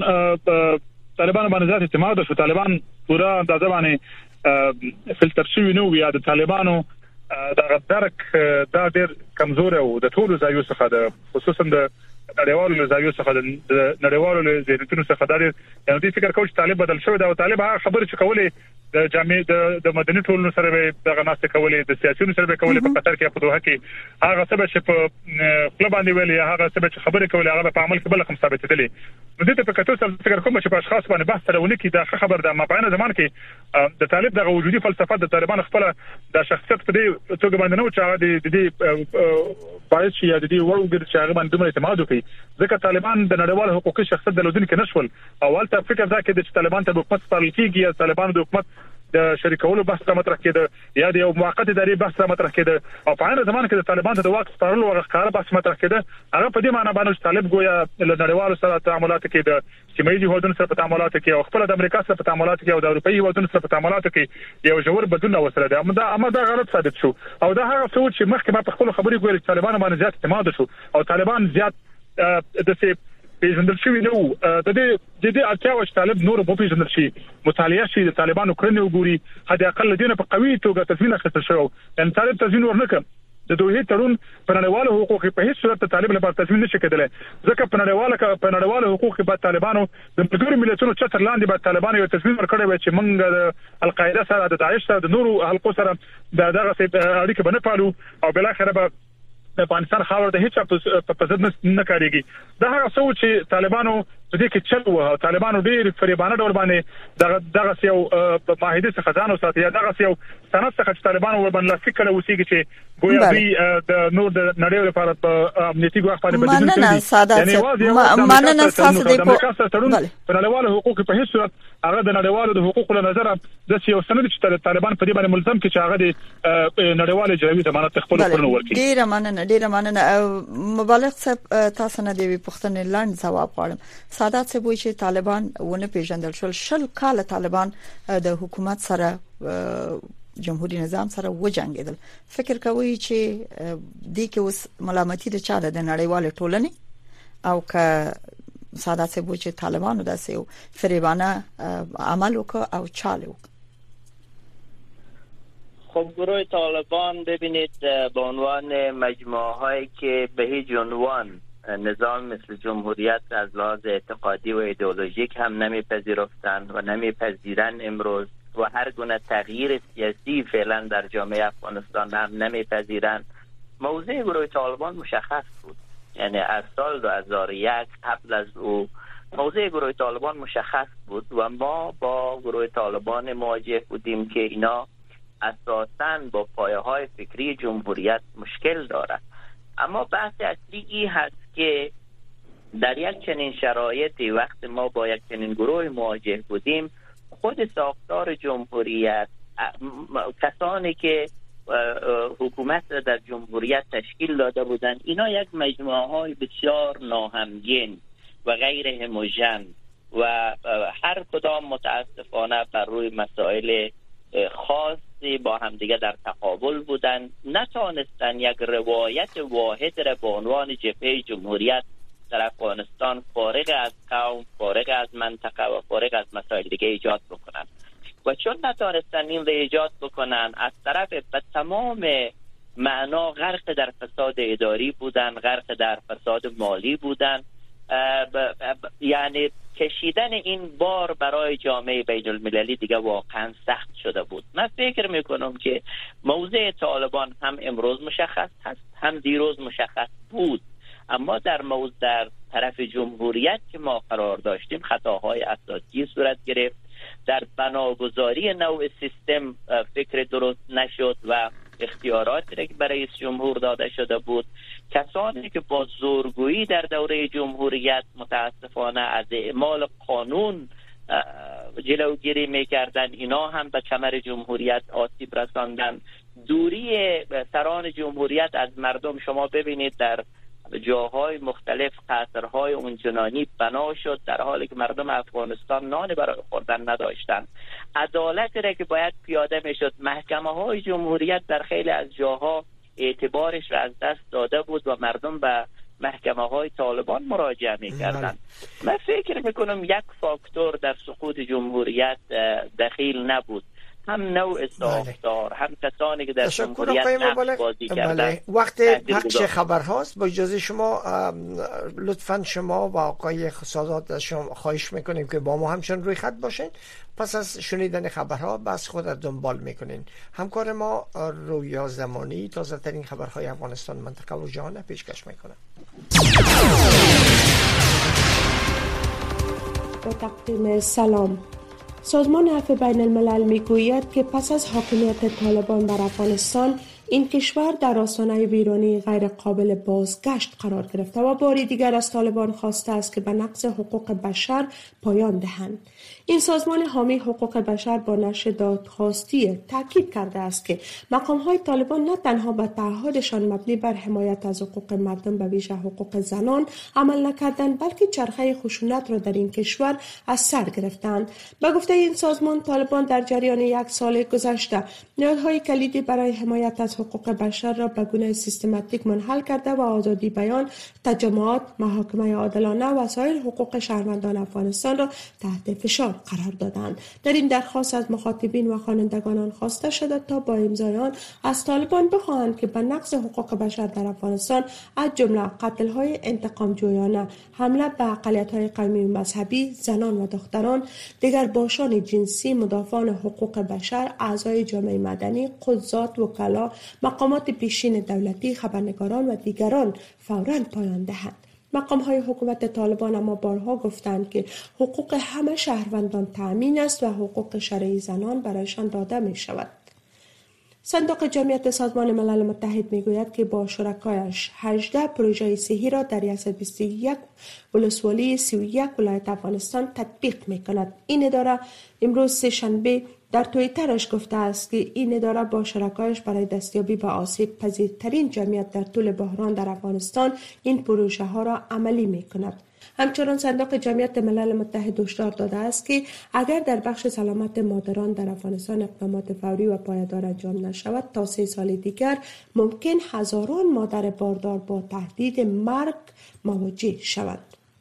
طالبان باندې ذات اعتماد شو طالبان پورا د ځبانه فلټر شوی نو یا د طالبانو د درک دا ډېر کمزور او د ټولو ځایو څخه د خصوصا د نړیوالو ځایو څخه د نړیوالو ځایونو څخه دا یعنی دوی فکر کوي چې طالب بدل شوی دا او طالب هغه خبرې چې کولې د جامع د مدني ټولنو سره به دغه ناسته کولې د سیاسيونو سره به کولې په قطر کې په دوحه کې هغه څه چې په خپل باندې ویلي هغه څه چې خبرې کولې هغه په عمل کې بل کوم ثابت دي نو دې ته په کتو سره فکر کوم چې په اشخاص باندې بحث سره کې دا خبر د ما په عین زمان کې د طالب دغه وجودي فلسفه د طالبان خپل د شخصیت په دې توګه باندې نو چې هغه د دې پایښت یا د دې وړوګر چې هغه باندې اعتماد وکړي ځکه طالبان د نړیوال حقوقي شخصیت د لودن کې نشول اول ته فکر دا کې چې طالبان ته حکومت سپارل کیږي یا طالبان د حکومت د شریکولو بحث مطرح کېده یا د یو موقت اداري بحث مطرح کېده او په هغه زمان کې د طالبان د واک سپارلو او ښکار بحث مطرح کېده هغه په دې معنی باندې چې طالب ګویا له نړیوالو سره تعاملات کې د سیمه ییزو هیوادونو سره په تعاملات کې او خپل د امریکا سره په تعاملات کې او د اروپאי هیوادونو سره په تعاملات کې یو جوړ بدلون وسره ده اما دا اما دا غلط ثابت شو او دا هغه څه چې مخکې ما په خپل خبرې کوله چې طالبان باندې زیات اعتماد شو او طالبان زیات د څه پیژندل شوی نو د دې د دې اړتیا و چې طالب نور په پیژندل شي مطالعه شي د طالبانو کړنې وګوري هدا اقل دینه په قوي توګه تضمین اخیستل شو ان طالب تضمین ورنکړ د دوی ترون په نړیوالو حقوقو په هیڅ صورت طالب لپاره تضمین نشي کېدلی ځکه په نړیوالو په نړیوالو حقوقو په طالبانو د ملګرو ملتونو چتر لاندې به طالبانو یو تضمین ورکړی و چې موږ د القاعده سره د داعش سره د نورو حلقو سره د دغه اړیکه بنه پالو او بل اخر به د افغانستان خاور د هیڅ په ځد نه کاریږي دا هغه څه چې طالبانو په دې کې چل وو طالبانو ډېر فریبانه ډول باندې دغه دغه یو په معاهده څخه ځان او ساتي یا دغه یو سند څخه چې طالبانو ور باندې لاسلیک کړو وسیږي چې ګویا دوی د نور د نړۍ لپاره په امنیتي ګواښ باندې بدلون کوي مننه ساده مننه ساده دی په نړیوالو حقوقو په هیڅ صورت هغه د نړیوالو د حقوقو له نظر د یو سند چې طالبان په دې باندې ملزم کې چې هغه د نړیوالو جوړوي ضمانت خپل کړنو ورکړي ډیره مننه ډیره مننه مبالغ صاحب تاسو نه دی پوښتنه لاندې جواب غواړم سادات صاحب وایي چې طالبان ونه پیژندل شول شل کال طالبان د حکومت سره جمهوریت نظام سره وجنګیدل فکر کوي چې د کې اوس ملامتي د چاله د نړیوال ټولنې او که سادات صاحب وایي چې طالبانو داسې فریبانه عمل وکړ او چاله وکړ خب گروه طالبان ببینید به عنوان مجموعه هایی که به هیچ عنوان نظام مثل جمهوریت از لحاظ اعتقادی و ایدئولوژیک هم نمیپذیرفتند و نمیپذیرند امروز و هر گونه تغییر سیاسی فعلا در جامعه افغانستان هم نمیپذیرند موضع گروه طالبان مشخص بود یعنی از سال دو هزار و یک قبل از او موضع گروه طالبان مشخص بود و ما با گروه طالبان مواجه بودیم که اینا اساساً با پایه های فکری جمهوریت مشکل دارد اما بحث اصلی این هست که در یک چنین شرایطی وقت ما با یک چنین گروه مواجه بودیم خود ساختار جمهوریت کسانی که حکومت در جمهوریت تشکیل داده بودند اینا یک مجموعه های بسیار ناهمگن و غیر هموژن و هر کدام متاسفانه بر روی مسائل خاصی با همدیگه در تقابل بودن نتوانستن یک روایت واحد را به عنوان جبهه جمهوریت در افغانستان فارغ از قوم فارغ از منطقه و فارغ از مسائل دیگه ایجاد بکنن و چون نتوانستن این را ایجاد بکنن از طرف به تمام معنا غرق در فساد اداری بودن غرق در فساد مالی بودن یعنی کشیدن این بار برای جامعه بین المللی دیگه واقعا سخت شده بود. من فکر میکنم که موضع طالبان هم امروز مشخص هست هم دیروز مشخص بود اما در موضوع در طرف جمهوریت که ما قرار داشتیم خطاهای اساسی صورت گرفت. در بناگذاری نوع سیستم فکر درست نشد و اختیاراتی که برای رئیس جمهور داده شده بود، کسانی که با زورگویی در دوره جمهوریت متاسفانه از اعمال قانون جلوگیری میکردن، اینا هم به کمر جمهوریت آسیب رساندن. دوری سران جمهوریت از مردم، شما ببینید در جاهای مختلف قصرهای اونچنانی بنا شد در حالی که مردم افغانستان نان برای خوردن نداشتن. عدالتی را که باید پیاده میشد، محکمه های جمهوریت در خیلی از جاها اعتبارش را از دست داده بود و مردم به محکمه های طالبان مراجعه میکردن. من فکر میکنم یک فاکتور در سقوط جمهوریت دخیل نبود، هم نوع ساختار، هم کسانی که در جمهوریت نقش بازی کردن. بله. وقت پخش خبر هاست، با اجازه شما لطفاً شما و آقای سادات شما خواهش میکنیم که با ما همچنان روی خط باشین. پس از شنیدن خبرها بس خود را دنبال میکنین. همکار ما رویا زمانی تازه ترین خبرهای افغانستان، منطقه و جهان پیشکش میکنه. با تقدیم سلام. سازمان عفو بین الملل میگوید که پس از حاکمیت طالبان بر افغانستان، این کشور در آستانه ویرانی غیر قابل بازگشت قرار گرفته و باری دیگر از طالبان خواسته است که به نقض حقوق بشر پایان دهند. این سازمان حامی حقوق بشر با نشر دادخواستی تاکید کرده است که مقام‌های طالبان نه تنها به تعهدشان مبنی بر حمایت از حقوق مردم به ویژه حقوق زنان عمل نکردند، بلکه چرخه خشونت را در این کشور از سر گرفتند. به گفته این سازمان، طالبان در جریان یک سال گذشته نهادهای کلیدی برای حمایت از حقوق بشر را به گونه سیستماتیک منحل کرده و آزادی بیان، تجمعات، محاکمه عادلانه و سایر حقوق شهروندان افغانستان را تحت فشار قرار دادند. در این درخواست از مخاطبین و خوانندگان خواسته شده تا با امضای آن از طالبان بخواهند که به نقض حقوق بشر در افغانستان، از جمله قتل‌های انتقام جویانه، حمله به اقلیت‌های قومی و مذهبی، زنان و دختران، دگرباشان جنسی، مدافعان حقوق بشر، اعضای جامعه مدنی، قضات، وکلا، مقامات پیشین دولتی، خبرنگاران و دیگران فوراً پایان دهند. مقام‌های حکومت طالبان اما بارها گفتند که حقوق همه شهروندان تأمین است و حقوق شرعی زنان برایشان داده می شود. صندوق جمعیت سازمان ملل متحد میگوید که با شرکایش هجده پروژه صحی را در صد و بیست و یک ولسوالی سی و یک ولایت افغانستان تطبیق میکند. این اداره امروز سه‌شنبه در توییترش گفته است که این اداره با شرکایش برای دستیابی به آسیب پذیرترین جمعیت در طول بحران در افغانستان این پروژه ها را عملی میکند. همچنان صندوق جمعیت ملل متحد هشدار داده است که اگر در بخش سلامت مادران در افغانستان اقدامات فوری و پایدار انجام نشود، تا سه سال دیگر ممکن هزاران مادر باردار با تهدید مرگ مواجه شوند.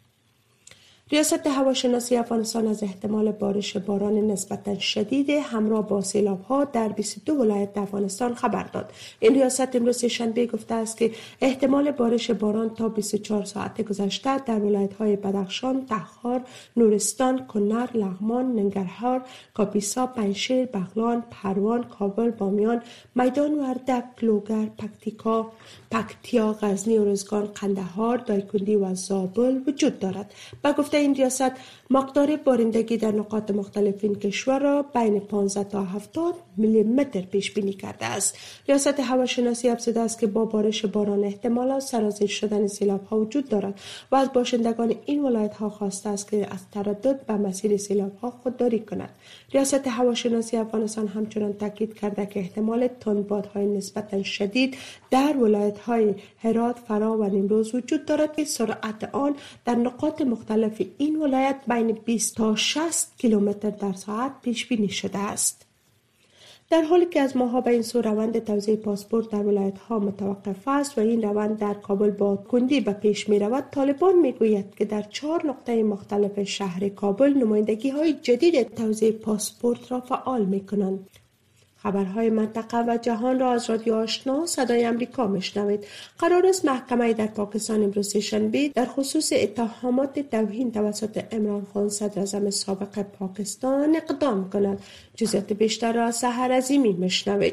ریاست هواشناسی افغانستان از احتمال بارش باران نسبتا شدید همراه با سیلاب‌ها در بیست و دو ولایت افغانستان خبر داد. این ریاست امروز شنبه گفته است که احتمال بارش باران تا بیست و چهار ساعت گذشته در ولایت‌های بدخشان، تخار، نورستان، کنر، لغمان، ننگرهار، کاپیسا، پنجشیر، بغلان، پروان، کابل، بامیان، میدان وردک، لوگر، پکتیکا، پکتیا، غزنی، ارزگان، قندهار، دایکندی و زابل وجود دارد. با گفته این ریاست، مقدار بارندگی در نقاط مختلف این کشور را بین پانزده تا هفتاد میلی متر پیش بینی کرده است. ریاست هواشناسی افزوده است که با بارش باران احتمال سرازیر شدن سیلاب ها وجود دارد و از باشندگان این ولایت ها خواسته است که از تردد به مسیر سیلاب ها خودداری کنند. ریاست هواشناسی افغانستان همچنان تاکید کرده که احتمال تندبادهای نسبتا شدید در ولایت های هرات، فرا و نیمروز وجود دارد که سرعت آن در نقاط مختلف این ولایت بین بیست تا شصت کیلومتر در ساعت پیش بینی شده است. در حالی که از ماها به این سو روند توزیع پاسپورت در ولایت‌ها متوقف است و این روند در کابل با کندی به پیش می رود، طالبان می گوید که در چهار نقطه مختلف شهر کابل نمایندگی‌های جدید توزیع پاسپورت را فعال می کنند. خبرهای منطقه و جهان را از رادیو آشنا صدای امریکا میشنوید. قرار است محکمه در پاکستان امروز شنبه در خصوص اتهامات توهین توسط عمران خان صدر اعظم سابق پاکستان اقدام کند. جزئیات بیشتر را از سحر عظیمی میشنوید.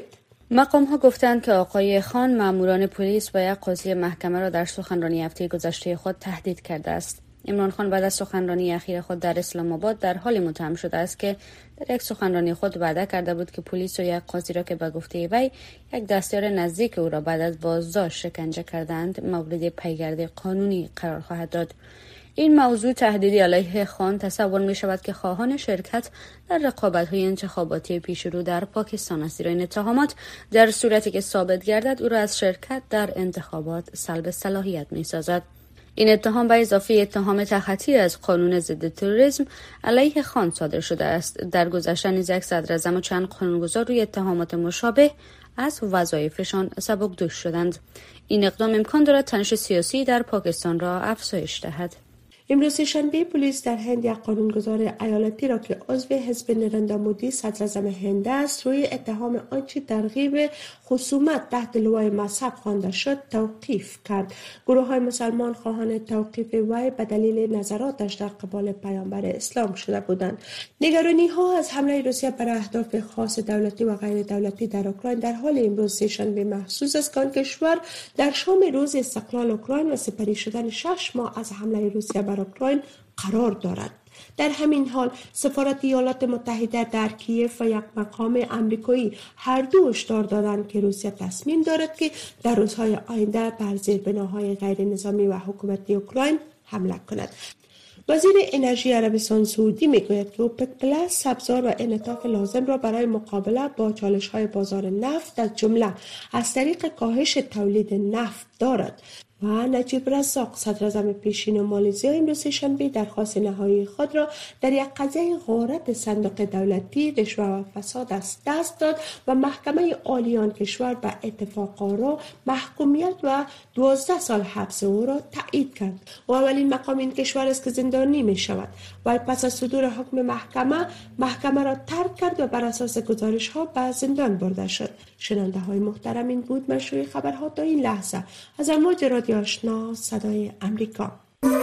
مقام ها گفتند که آقای خان ماموران پلیس و یک قاضی محکمه را در سخنرانی هفته گذشته خود تهدید کرده است. عمران خان بعد از سخنرانی اخیر خود در اسلام آباد در حال متهم شده است که در یک سخنرانی خود وعده کرده بود که پلیس و یک قاضی را که به گفته وی یک دستیار نزدیک او را بعد از بازداشت شکنجه کردند مورد پیگرد قانونی قرار خواهد داد. این موضوع تهدیدی علیه خان تصور می شود که خواهان شرکت در رقابت‌های انتخاباتی پیش رو در پاکستان است. این اتهامات در صورتی که ثابت گردد او را از شرکت در انتخابات سلب صلاحیت می سازد. این اتهام به اضافه اتهام تخطی از قانون ضد تروریسم علیه خان صادر شده است. در گذشته نیز یک صدراعظم و چند قانونگذار روی اتهامات مشابه از وظایفشان سبکدوش شدند. این اقدام امکان دارد تنش سیاسی در پاکستان را افزایش دهد. امروز شنبه پلیس در هند یک قانونگذار ایالتی را که عضو حزب نریندرا مودی صدراعظم هند است روی اتهام آنچه ترغیب خصومت تحت لوای مذهب خوانده شد توقیف کرد. گروه های مسلمان خواهان توقیف وی به دلیل نظراتش در قبال پیامبر اسلام شده بودند. نگرانی ها از حمله روسیه بر اهداف خاص دولتی و غیر دولتی در اوکراین در حال امروز شنبه محسوس است که آن کشور در شام روز استقلال اوکراین و سپری شدن شش ماه از حمله روسیه بر اوکراین قرار دارد. در همین حال سفارت ایالات متحده در کیف و یک مقام امریکایی هر دو هشدار دادند که روسیه تصمیم دارد که در روزهای آینده بر زیربناهای غیر نظامی و حکومتی اوکراین حمله کند. وزیر انرژی عربستان سعودی میگوید که اوپک پلاس ابزار و انعطاف لازم را برای مقابله با چالش‌های بازار نفت از جمله از طریق کاهش تولید نفت دارد. و نجیب رزاق صدراعظم پیشین مالزی امروز شنبه درخواست نهایی خود را در یک قضیه غارت صندوق دولتی رشوه و فساد از دست داد و محکمه عالی آن کشور به اتفاق آرا محکومیت و دوازده سال حبس او را تایید کرد. و اولین مقام این کشور است که زندانی می شود و پس از صدور حکم محکمه محکمه را ترک کرد و بر اساس گزارش ها به زندان برده شد. شنونده های محترم، این بود مشروع خبرها تا این لحظه از امواج رادیو آشنا صدای امریکا.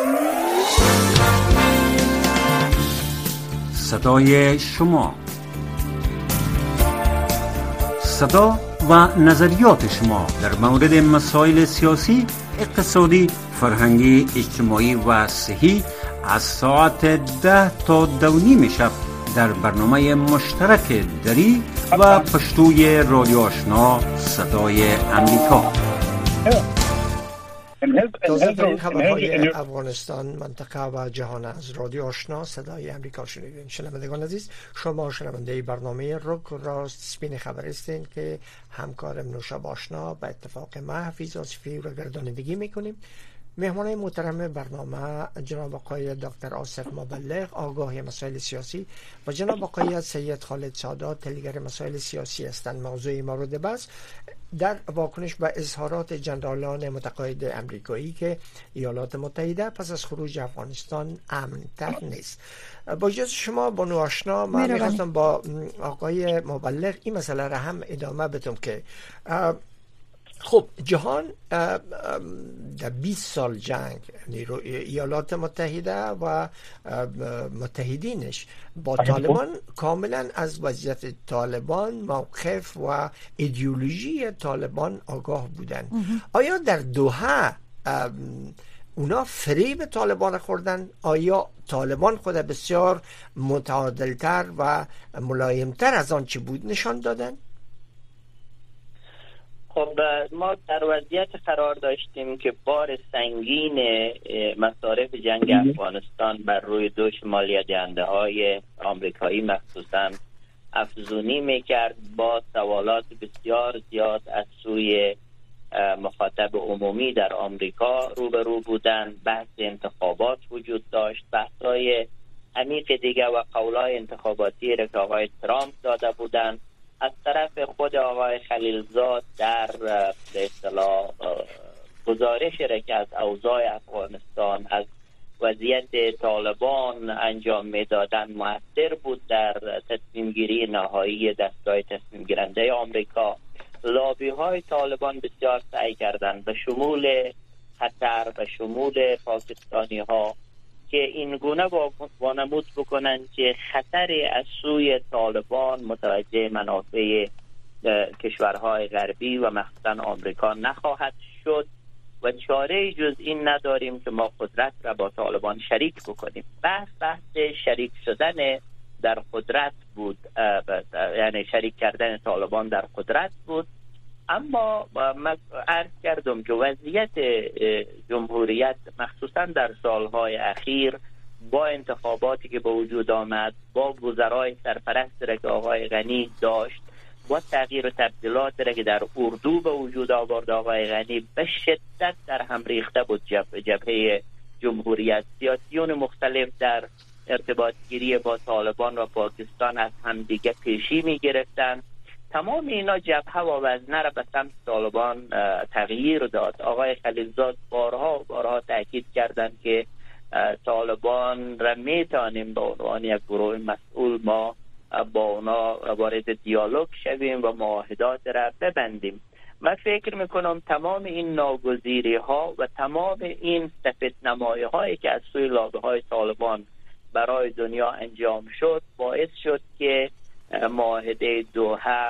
صدای شما، صدا و نظریات شما در مورد مسائل سیاسی، اقتصادی، فرهنگی، اجتماعی و صحی از ساعت ده تا دو نیم شب در برنامه مشترک دری و پشتوی رادیو آشنا صدای امریکا. تازه ترین خبرهای افغانستان، منطقه و جهان از رادیو آشنا صدای امریکا شنیدین. شنوندگان عزیز، شما شنونده برنامه رک و راست سپین خبر هستین که همکارم نوشاب آشنا به اتفاق ما حفیظ آصفی را گردانندگی میکنیم. مهمان محترم برنامه جناب آقای دکتر آصف مبلغ، آگاهی مسائل سیاسی، و جناب آقای سید خالد سادات، تحلیلگر مسائل سیاسی هستند. موضوع مورد بحث در واکنش به اظهارات جنرالان متقاعد امریکایی که ایالات متحده پس از خروج افغانستان امن‌تر نیست. با اجازه شما بانو آشنا، من می‌خواستم با آقای مبلغ این مسئله را هم ادامه بدم که خب جهان در بیست سال جنگ، ایالات متحده و متحدینش با طالبان کاملا از وضعیت طالبان، موقف و ایدئولوژی طالبان آگاه بودند. آیا در دوحه اونا فریب طالبان خوردن؟ آیا طالبان خود بسیار متعادلتر و ملایمتر از آن چه بود نشان دادن؟ خب ما در وضعیت قرار داشتیم که بار سنگین مصارف جنگ افغانستان بر روی دوش مالیه دهنده های آمریکایی مخصوصا افزونی میکرد. با سوالات بسیار زیاد از سوی مخاطب عمومی در آمریکا روبرو بودن. بحث انتخابات وجود داشت، بحث‌های عمیق دیگه و قولای انتخاباتی را که آقای ترامپ داده بودند. از طرف خود آقای خلیلزاد در به اصطلاح گزارش را که از اوضاع افغانستان، از وضعیت طالبان انجام میدادن مؤثر بود در تصمیم گیری نهایی دستگاه تصمیم گیرنده آمریکا. لابی های طالبان بسیار سعی کردند به شمول قطر، به شمول پاکستانی ها که این گونه وانمود بکنند که خطر از سوی طالبان متوجه منافع کشورهای غربی و مخصوصا آمریکا نخواهد شد و چاره جز این نداریم که ما قدرت را با طالبان شریک بکنیم. بحث بحث شریک شدن در قدرت بود، یعنی شریک کردن طالبان در قدرت بود. اما من عرض کردم که وضعیت جمهوریت مخصوصا در سالهای اخیر با انتخاباتی که به وجود آمد، با وزرای سرپرست را که آقای غنی داشت، با تغییر و تبدیلات را که در اردو به وجود آورد آقای غنی، به شدت در هم ریخته بود جبهه جبهه جمهوریت. سیاسیون مختلف در ارتباط گیری با طالبان و پاکستان از همدیگه پیشی می گرفتن. تمام اینا جبهه و وزنه را به سمت طالبان تغییر داد. آقای خلیلزاد بارها بارها تاکید کردند که طالبان را میتونیم به عنوان یک گروه مسئول ما با اونا وارد دیالوگ شویم و معاهدات را ببندیم. من فکر میکنم تمام این ناگزیری ها و تمام این سفید نمایی هایی که از سوی لابه های طالبان برای دنیا انجام شد باعث شد که معاهده دوحه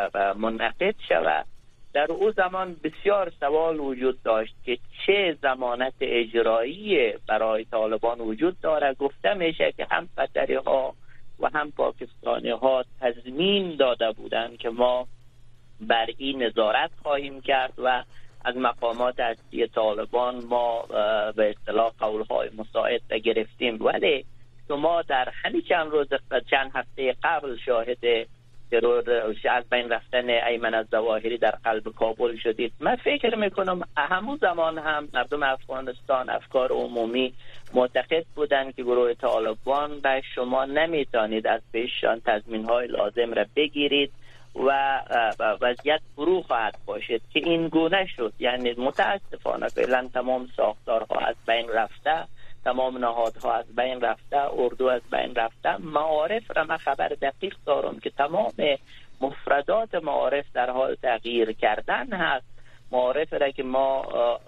منعقد شود. در او زمان بسیار سوال وجود داشت که چه ضمانت اجرایی برای طالبان وجود داره. گفته میشه که هم قطری ها و هم پاکستانی ها تضمین داده بودند که ما بر این نظارت خواهیم کرد و از مقامات اصلی طالبان ما به اصطلاح قولهای مساعد گرفتیم. ولی شما در همین چند روز چند هفته قبل شاهد ترور از بین رفتن ایمن الظواهری در قلب کابل شدید. من فکر میکنم همون زمان هم مردم افغانستان افکار عمومی معتقد بودند که گروه طالبان به شما نمیتونید از پیششان تضمین‌های لازم را بگیرید و وضعیت فرو خواهد باشد که این گونه شد. یعنی متاسفانه فعلا تمام ساختارها از بین رفته، تمام نهادها از بین رفته، اردو از بین رفته. معارف را من خبر دقیق دارم که تمام مفردات معارف در حال تغییر کردن هست. معارف را که ما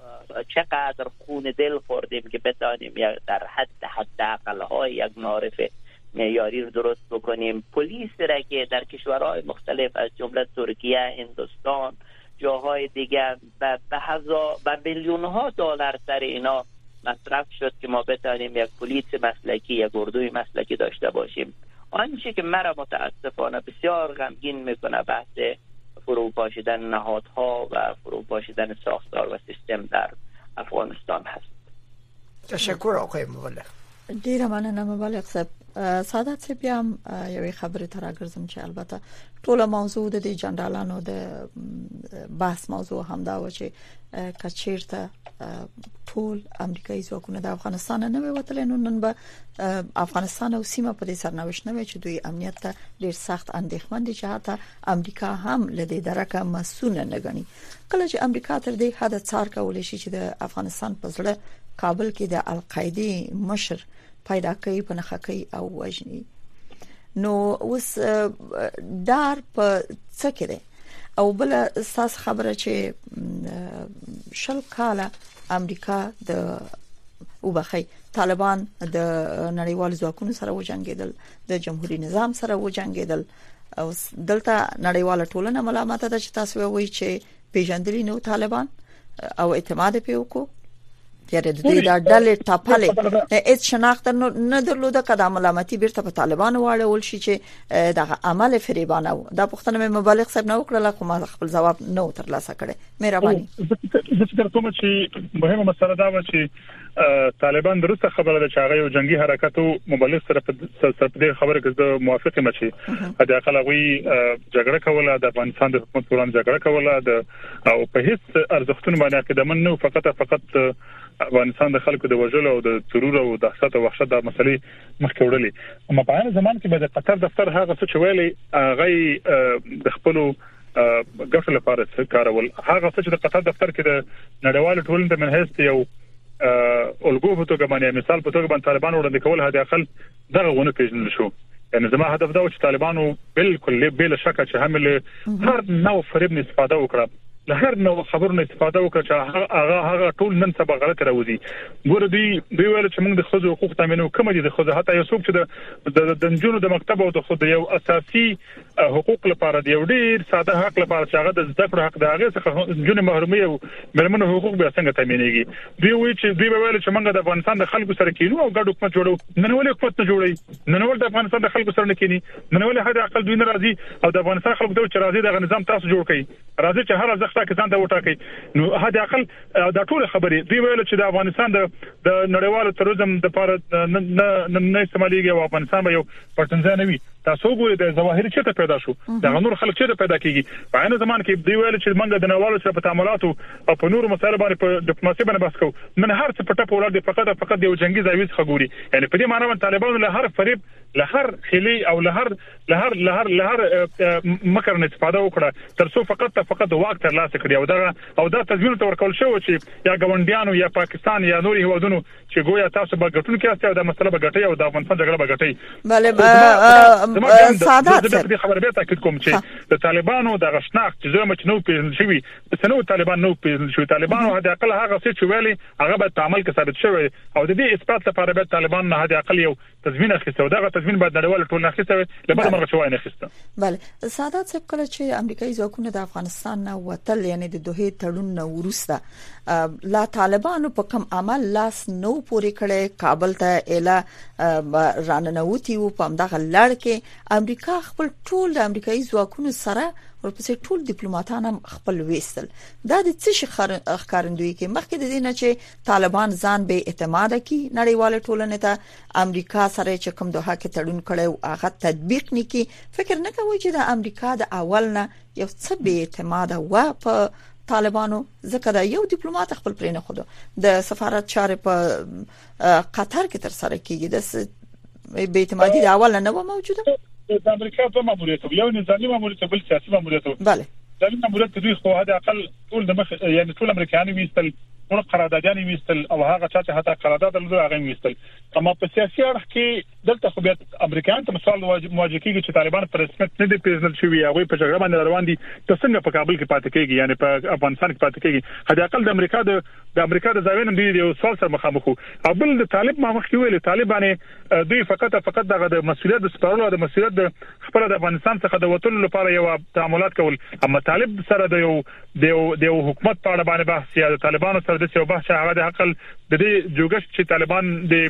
چقدر خون دل خوردیم که بتانیم در حد حداقل های یک معارف معیاری رو درست بکنیم. پلیس را که در کشورهای مختلف از جمله ترکیه، هندوستان، جاهای دیگر به هزار به میلیون ها دلار سر اینا مصرف شد که ما بتانیم یک پلیس مسلکی، یک اردوی مسلکی داشته باشیم. آنچه که مرا متاسفانه بسیار غمگین میکنه بحث فروپاشیدن نهادها و فروپاشیدن ساختار و سیستم در افغانستان هست. تشکر آقای مبلغ. ډیره مننه مبلغ صاحب. سعادت صاحب بیا هم یوې خبرې ته راګرځم چې البته ټوله موضوع د دې جنرالانو د بحث موضوع همدا و چې کچیرته ټول امریکایي ځواکونه د افغانستان نه ووتل نو نن به افغانستان او سیمه په دې سرنوشت نه وي چې دوی امنیت ته ډیر سخت اندېښمن دي چې حتی امریکا هم لدې درکه مسؤل نه غني. کله چې امریکا تر دې حد څار کولای شي چې د افغانستان په زړه کابل کې د القاعده مشر پیدا کوي په نخکي او وجني، نو اوس دار په څه کې ده؟ او بل اساس خبره چې شل کاله امریکا د وبخي طالبان د نړیوال ځواکونو سره وجنګیدل، د جمهوریت نظام سره وجنګیدل، او دلته نړیواله ټولنه ملامت ده چې تاسو وایي چې پیژندلی نو طالبان او اعتماد په وکړو یاره د دې د ډلې ټاپلې هیڅ شناخت نه درلوده که د ملامتي بیرته په طالبان واړول شي چې دغه عمل فریبانه و. دا پوښتنه مې مبلغ صاحب نه وکړه خو ما خپل جواب نه ترلاسه کړی. مهرباني. زه فکر کوم چې مهمه مسله دا و چې طالبان درسته خبره ده چې هغه یو جنگي حرکت او مبلغ سره په دې خبره کې زه موافق یم چې د اخلاقي جګړه کوله، د افغانستان د حکومت وړاندې جګړه کوله د او په هیڅ ارزښتونو باندې عقیدمن نه فقط فقط افغانستان د خلکو د وژلو او د ترور او د دهشت او وحشت د مسلې مخکې وړلې. اما په هغه زمان کې به د قطر دفتر هغه څه چې ویلي هغه د خپل ګټو لپاره کارول، هغه څه چې د قطر دفتر کې د نړیوال ټولنې د منحص یو الګو په توګه باندې مثال په توګه باندې طالبان وړاندې کول هدا اقل دغه غونه پیژنل شو. یعنی زما هدف دا و چې طالبانو بالکل بلا شک چې حمله هر نوع فریب نه استفاده وکړه له هر نو خبرونو استفاده وکړه چې هغه هغه ټول نن سبا غلط راوځي. ګوره دوی دوی ویل چې موږ د خځو حقوق تامینو کوم دي د خځو حتی یو څوک چې د د نجونو د مکتب او د خود یو اساسي حقوق لپاره دی یو ډیر ساده حق لپاره چې هغه د زده کړو حق د هغه څخه نجونو محرومي او مېرمنو حقوق به څنګه تامینېږي. دوی وایي چې دوی ویل چې موږ د افغانستان د خلکو سره کینو او ګډ حکومت جوړو. نن ولې حکومت نه جوړي؟ نن ولې د افغانستان د خلکو سره نه کینی؟ نن ولې هغه عقل دوی نه راځي او د افغانستان خلکو ته چې راځي د نظام تاسو جوړ کړئ راځي چې هر ځخته کسان ته وټاکي. نو هدا عقل دا ټول خبرې دی ویل چې د افغانستان د د نړیوالو تروریزم د لپاره نه نه استعماليږي او افغانستان به یو پرتنځ نه وي. تاسو ګورئ د ظواهري چته پیدا شو دا نور خلک چته پیدا کیږي. په عین زمان کې دی ویل چې موږ د نړیوالو سره په تعاملاتو او په نورو مسایلو باندې په ډیپلوماسي باندې بحث کوو. من هر څه په ټاپه ولر دی فقط فقط یو جنگي ځایوي خبري یعنی په دې معنی باندې طالبانو له هر فریب له هر خلی او له هر له هر له هر له هر مکر نه استفاده وکړه تر څو فقط فقط واک تر لاسه کړی او دا او دا تضمین تور کول شو چې یا ګوندیانو یا پاکستان یا نوري هوادونو چې ګویا تاسو به ګټون کې استه دا مسله به ګټي او د افغانستان جګړه به ګټي. بله سادات د دې خبره به تاکید کوم چې د طالبانو د غشناخت چې زموږ چې نو پیژندل شوی د سنو طالبان نو پیژندل شوی طالبانو هدا عقل هغه څه چې ویلي هغه به تعامل کې ثابت شوی او د دې اثبات لپاره به طالبان نه هدا عقل یو تضمین اخیسته او دا تضمین بعد نړیوال ټول اخیسته لپاره مرغه شوی نه اخیسته. بله سادات صاحب کله چې امریکایي ځواکونه د افغانستان نه وتل یعنی د دوه تړون نه ورسته لا طالبانو په کوم عمل لاس نو پورې کړي کابل ته اله راننوتی او په دغه لړ کې امریکا خپل ټول د امریکایي ځواکونو سره ورپسې ټول ډیپلوماټان هم خپل وېستل. دا د څه شي ښکارندوی کې مخکې د دې نه چې طالبان ځان به اعتماد کړي نړیواله ټولنه ته امریکا سره چې کوم دوه کې تړون کړي او هغه تطبیق نکړي فکر نه کوي چې د امریکا د اول نه یو څه به اعتماد و په طالبانو ځکه دا یو ډیپلوماټ خپل پرې نه خو د سفارت چارې په قطر کې تر سره کیږي د به اعتمادي د اول نه و موجوده. د امریکا په ماموریت یو نظامی ماموریت بل سیاسي ماموریت بله د ماموریت دوی خو هدا عقل ټول د مخ یعنی ټول امریکایان ویستل ټول قراردادیان ویستل او هغه چا چې حتی قرارداد له هغه ویستل. اما په سیاسي اړخ کې دلته خو بیا امریکایان ته مثال مواجه کیږي چې طالبان پر رسمیت نه دي پیژندل شوی هغه په جګړه باندې روان دي ته څنګه په کابل کې پاتې کیږي یعنی په افغانستان کې پاتې کیږي. هدا عقل د امریکا د د امریکا د ځاوین دی یو سوال سره مخامخ او بل د طالب ما مخ کې ویل طالبان دوی فقط فقط دغه د مسؤلیت د سپارلو د مسؤلیت د خپل د افغانستان څخه د وټول لپاره یو تعاملات کول. اما طالب سره د یو د یو حکومت په اړه باندې بحث یا د طالبانو سره د یو بحث هغه د عقل د دې جوګش چې طالبان د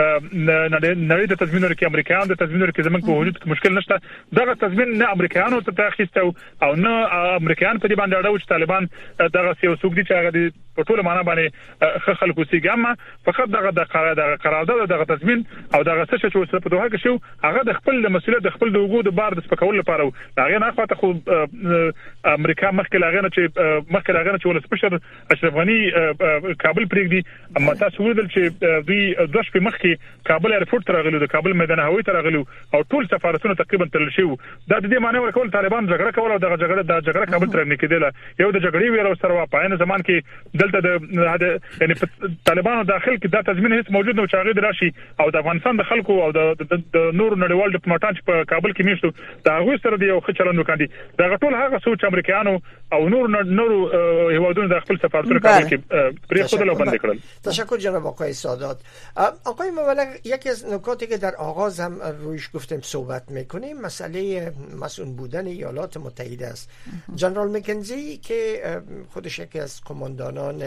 نړۍ د تضمینونو کې امریکایان د تضمینونو کې زمونږ په وجود کې مشکل نشته دغه تضمین نه امریکایانو ته تاخیستو او نه امریکایان په دې باندې اړه چې طالبان دغه یو څوک دي چې هغه د په ټول معنا باندې خلکو سیګما فقط دغه د قرارداد دغه تضمین او دغه څه چې وسره په دوه کې شو هغه د خپل مسؤلیت د خپل د وګړو د بار د سپکول لپاره هغه نه خاطر خو امریکا مخکې لاغنه چې مخکې لاغنه چې ولس بشر اشرف غنی کابل پرېږدي اما تاسو ولیدل چې دوی دوه شپې مخکې کابل ایرپورټ ته راغلي د کابل میدان هوایي ته راغلي او ټول سفارتونه تقریبا تړل شوی دا د دې معنی ورکول طالبان جګړه کول او دغه جګړه د جګړه کابل تر نه کېدله یو د جګړې ویرو سره په عین زمان کې دلته د یعنی طالبانو داخل کې دا تضمین هیڅ موجود نه چې هغه راشي او د افغانستان د خلکو او د نور نړیوال ډیپلوماټان چې په کابل کې میشتو دا هغه سره د یو خچلند وکړي دا ټول هغه سوچ امریکایانو او نور نور هیوادونو د خپل سفارتونو کابل کې پرې خودلو باندې کړل. تشکر جناب آقای سادات. آقای مبلغ یکی از نکاتی که در آغاز هم رویش گفتیم صحبت میکنیم مسئله مسئول بودن ایالات متحده است. جنرال مکنزی که خودش یکی از قماندانان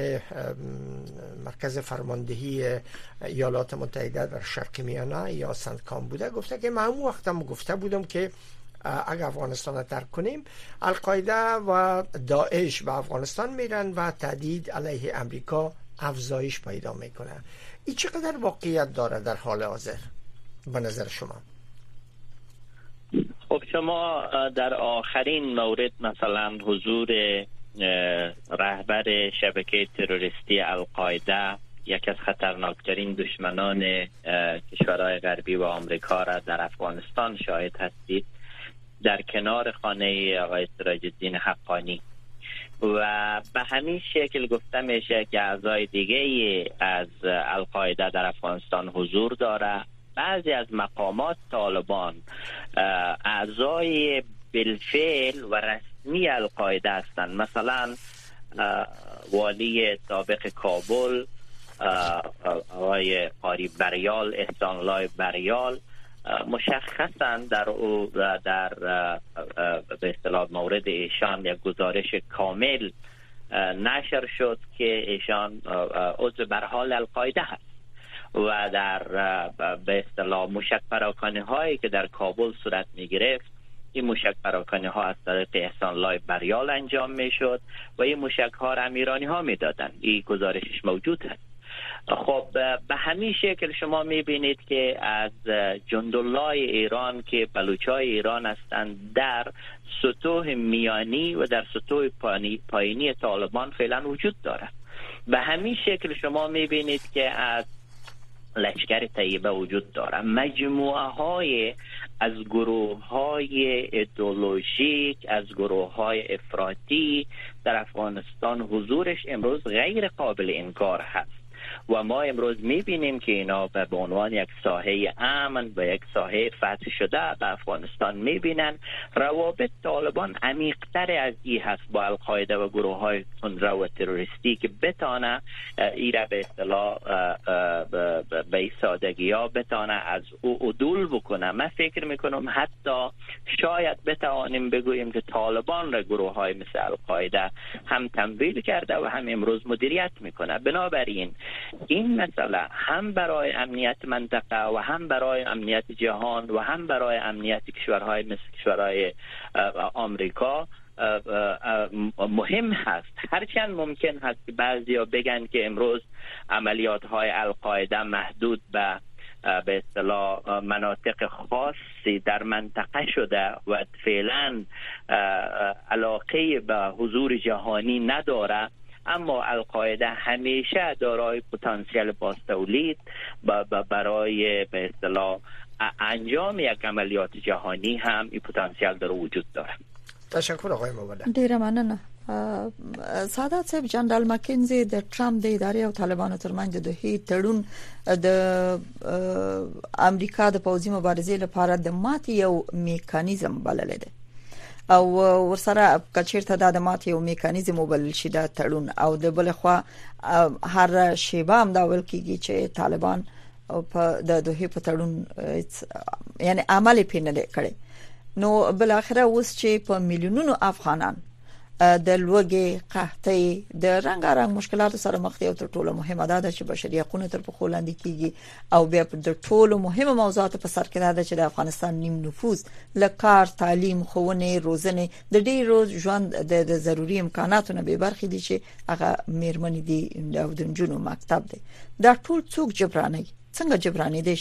مرکز فرماندهی ایالات متحده در شرق میانه یا سنتکام بوده گفته که من همون وقت هم گفته بودم که اگر افغانستان را ترک کنیم القاعده و داعش به افغانستان میرن و تهدید علیه امریکا افزایش پیدا میکنه. این چقدر واقعیت داره در حال حاضر به نظر شما؟ خب شما در آخرین مورد مثلا حضور رهبر شبکه تروریستی القاعده یکی از خطرناکترین دشمنان کشورهای غربی و آمریکا را در افغانستان شاهد هستید در کنار خانه آقای سراج الدین حقانی و به همین شکل گفته میشه که اعضای دیگه از القاعده در افغانستان حضور داره. بعضی از مقامات طالبان اعضای بالفعل و رسمی القاعده هستند. مثلا والی سابق کابل آقای قاری بریال، احسان الله بریال، مشخصا در او در به اصطلاح مورد ایشان یک گزارش کامل نشر شد که ایشان عضو برحال القاعده هست و در به اصطلاح موشک پراکنی هایی که در کابل صورت می گرفت، این موشک پراکنی ها از طریق احسان الله بریال انجام می شد و این موشک ها را ایرانی ها می دادن. این گزارشش موجود هست. خب به همین شکل شما می بینید که از جندالله ایران که بلوچای ایران هستند در سطوح میانی و در سطوح پایینی طالبان فعلا وجود دارد. به همین شکل شما می بینید که از لشکر طیبه وجود داره، مجموعه های از گروه های ایدئولوژیک، از گروه های افراطی در افغانستان حضورش امروز غیر قابل انکار هست و ما امروز میبینیم که اینا به عنوان یک ساحه امن و یک ساحه فتح شده به افغانستان میبینن. روابط طالبان عمیق‌تر از این هست با القاعده و گروه های تندرو و تروریستی که بتانه ایره به اصطلاح به سادگی ها بتانه از او عدول بکنه. من فکر میکنم حتی شاید بتوانیم بگوییم که طالبان را گروه های مثل القاعده هم تمویل کرده و هم امروز مدیریت میکنه. بنابراین این مسئله هم برای امنیت منطقه و هم برای امنیت جهان و هم برای امنیت کشورهای مثل کشورهای آمریکا مهم هست. هرچند ممکن هست که بعضیا بگن که امروز عملیات های القاعده محدود به به اصطلاح مناطق خاصی در منطقه شده و فعلا علاقه به حضور جهانی نداره، اما القاعده همیشه دارای پتانسیل باستولید برای به اصطلاح انجام یک عملیات جهانی هم این پتانسیل در وجود داره. تشکر آقای مبارک. ډیره مننه. سعادت صاحب، جنرال مکنزي د ټرمپ د ادارې او طالبانو ترمنځ د دوه تړون د امریکا د پوځي مبارزې لپاره د ماتې یو میکانیزم بللی دی او ورسره کچیرته د ماتې یو میکانیزم وبلل شي د تړون او د بل خوا هر شیبه هم دا ول کیږي چې طالبان په د دوه په تړون یعنی عمل پې نه کړي. نو بل اخره اوس چې په میلیونونو افغانان د لوګي قحطۍ د رنگارنګ مشکلاتو سره مخ دي او تر ټولو مهمه ده چې بشري حقوقو تر په خولاندې کیږي او بیا د ټولو مهمه موضوعات په سر کې ده چې د افغانستان نیم نفوذ لکار، تعلیم، ښوونې، روزنې د ډیرو ژوند د ضروري امکاناتو نه به برخې دي چې هغه میرمنې دي او د جنونو مکتب دي. دا ټول څوک جبراني څنګه جبراني دي؟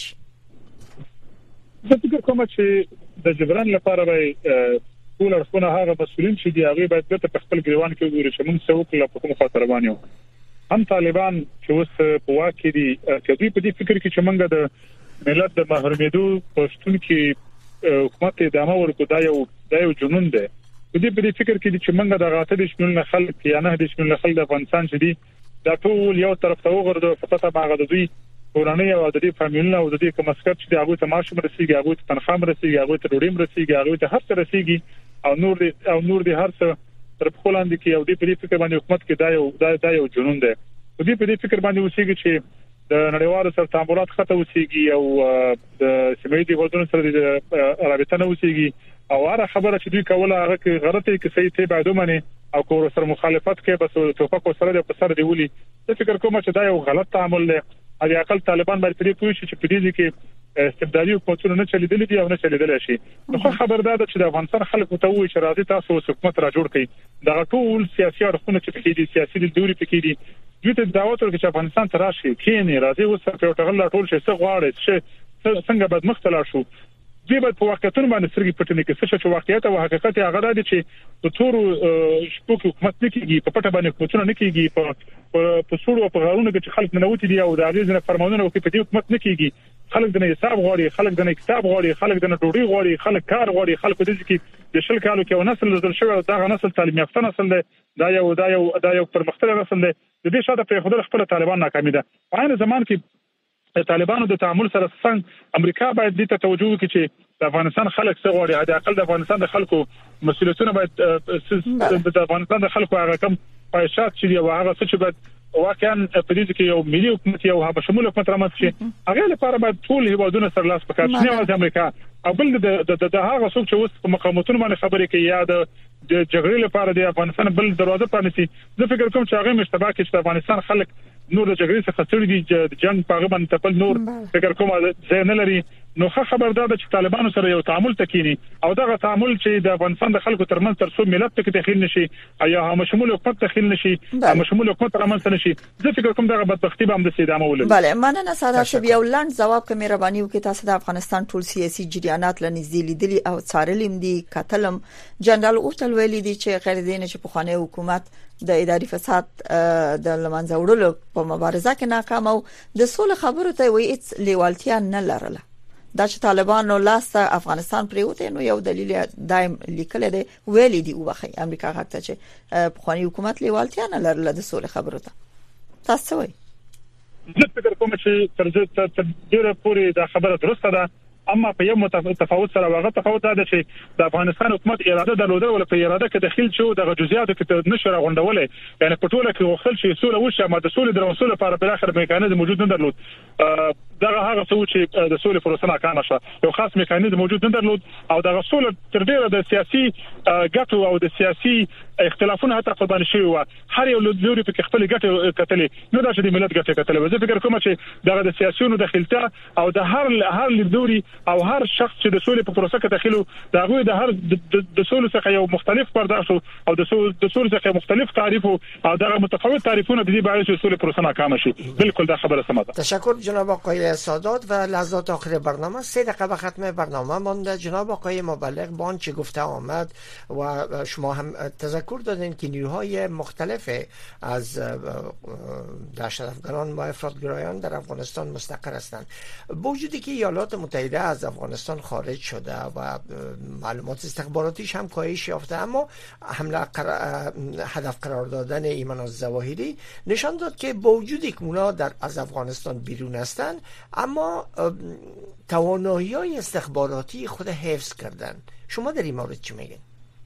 زه فکر کوم چې د جبران لپاره به ټول اړخونه هغه مسؤلین چې دی هغه باید په خپل ګریوان کې وګوري چې موږ څه وکړو په کوم خاطر باندې یو هم طالبان چې اوس په واکې دي کدی په دې فکر کې چې موږ د ملت د محرومیدو پښتون کې حکومت ادامه ورکړو دا یو دا یو جنون دی. په دې په دې فکر کې چې موږ د غاټه د شمول خلک یا نه د شمول خلک د افغانستان چې دي دا ټول یو طرف ته وګرځو په پته باغ د دوی ورانه او د دې فامیلونه او د دې کوم اسکر چې هغه ته معاش مرسيږي، هغه ته تنخواه مرسيږي، هغه ته ډوډۍ مرسيږي، هغه ته هر څه رسيږي او نور دي او نور دي هر څه تر په خلاند کې او دې په دې فکر باندې حکومت کې دا یو دا یو جنون دی. په دې په دې فکر باندې وسیږي چې د نړیوالو سره تعاملات خطه وسیږي او د سیمې دی ودونو سره د رابطه نه وسیږي او هر خبره چې دوی کوله هغه غلطه کې صحیح ته بعدو منی او کور سره مخالفت کې بس توفق سره د سره دی ولي. زه فکر کوم چې دا یو غلط تعامل دی. اړ اقل طالبان باید پرې پوه شي چې په دې کې استبدادي حکومتونه نه چلیدل دي او نه چلیدل شي. نو خبردار ده چې د افغانستان خلکو ته وایي چې راځي تاسو حکومت را جوړ کړئ. دا ټول سیاسي اړخونه چې پکې دي سیاسي د دوری پکې دي دوی ته دعوت ورکړي چې افغانستان ته راشي کینې راځي اوس په ټغل ټول شي څه غواړي چې څنګه بد مختلف شو. دوی به په واقعیتونو باندې سرګي پټنې کې څه چې واقعیت او حقیقت هغه دی چې په تورو شپو کې حکومت نه کیږي، په پټه باندې حکومتونه نه کیږي، په په سوړو په غارونو کې چې خلک نه وتی دي او د هغه ځنه فرمانونه وکړي په دې حکومت نه کیږي. خلک د نه حساب غواړي، خلک د نه کتاب غواړي، خلک د نه ډوډۍ غواړي، خلک کار غواړي. خلک د دې کې د شل کالو کې ونسل نزل شوی دا نسل تعلیم یافته نسل دی. دا یو دا یو دا یو پرمختللی نسل دی. د دې شاته په خپل خپل طالبان ناکامي ده. په عین زمان کې طالبانو د تعامل سره څنګه امریکا باید دې ته توجه وکړي چې د افغانستان خلک څه غواړي. د اقل د افغانستان د خلکو مسؤلیتونه باید د افغانستان د خلکو هغه کم خواهشات چې او هغه څه چې باید واقعا په دې کې یو ملي حکومت یو هغه شمول حکومت رامنځته شي هغه لپاره باید ټول هیوادونه سره لاس پکار شي نه د امریکا او بل د د هغه څوک چې اوس په مقاماتونو باندې خبرې کوي یا د د جګړې لپاره د افغانستان بل دروازه پرانیسي زه فکر کوم چې هغه مشتبه کې چې افغانستان خلک نور د جګړې څخه ستړي دي د جنگ په اړه باندې خپل نور فکر کوم ځای نه لري نو خبردار ده چې طالبانو سره یو تعامل تکینی او دغه تعامل چې د افغانستان د خلکو ترمنځ تر څو ملت ته داخل نشي یا هم شمول حکومت داخل نشي هم شمول حکومت رامنځته نشي زه فکر کوم دغه بدبختی به هم د ادامه ولري. بله مننه ساده شبي او لاند جواب کوم مهرباني وکړئ تاسو د افغانستان ټول سیاسي جریانات لنځدې لیدلي او څارلم دي کتلم جنرال اوټل ویلي دي چې غیر دینه چې په خانه حکومت د اداري فساد د لمنځه وړلو په مبارزه کې ناکام او د سولې خبرو ته وایي هیڅ لیوالتیا نه لرله دا چې طالبانو لاس افغانستان پریوته نو یو دلیل دایم لیکل دی ویلي دی وبخي امریکا حق ته چې په خاني حکومت لیوالتیا نه لرله د سولې خبرو ته تاسو وایي زه فکر کوم چې تر دې ډیره پوری دا خبره درسته ده اما په یو تفاوت سره واغه تفاوت ده چې د افغانستان حکومت اراده درلوده ول په اراده کې داخل شو د جزئیاتو کې نشره غونډولې یعنی په ټوله کې وخل شي سوله وشه ما د سولې د رسول لپاره بل اخر میکانیزم موجود نه درلود دغه هغه څه چې د سولې پروسه ناکامه شوه یو خاص میکانیزم موجود نه درلود او دغه سولې تر ډیره د سیاسي ګټو او د سیاسي اختلافونه حتی قربان شوی و هر یو لوري په خپل ګټه کتلې نو دا چې د ملت ګټه کتلې زه فکر کوم چې دغه د سیاسيونو دخلته او د هر هر لوري او هر شخص چې د سولې په پروسه کې داخلو دا غوي د هر د سولې څخه یو مختلف پرداشت او د سولې د سولې څخه مختلف تعریف او دغه متفاوت تعریفونه د دې باعث سولې پروسه ناکامه شي بالکل دا خبره سمه ده. تشکر جناب آقای سادات و لحظات آخر برنامه سه دقیقه به ختم برنامه مانده. جناب آقای مبلغ بان چه گفته آمد و شما هم تذکر دادین که نیروهای مختلف از دهشت افغانان و افراطگرایان در افغانستان مستقر هستند. با وجودی که ایالات متحده از افغانستان خارج شده و معلومات استخباراتیش هم کاهش یافته اما حمله قرار هدف قرار دادن ایمان الظواهری نشان داد که با وجودی که اونا در از افغانستان بیرون هستند اما توانایی‌های استخباراتی خود حفظ کردن. شما در این مورد چی میگین؟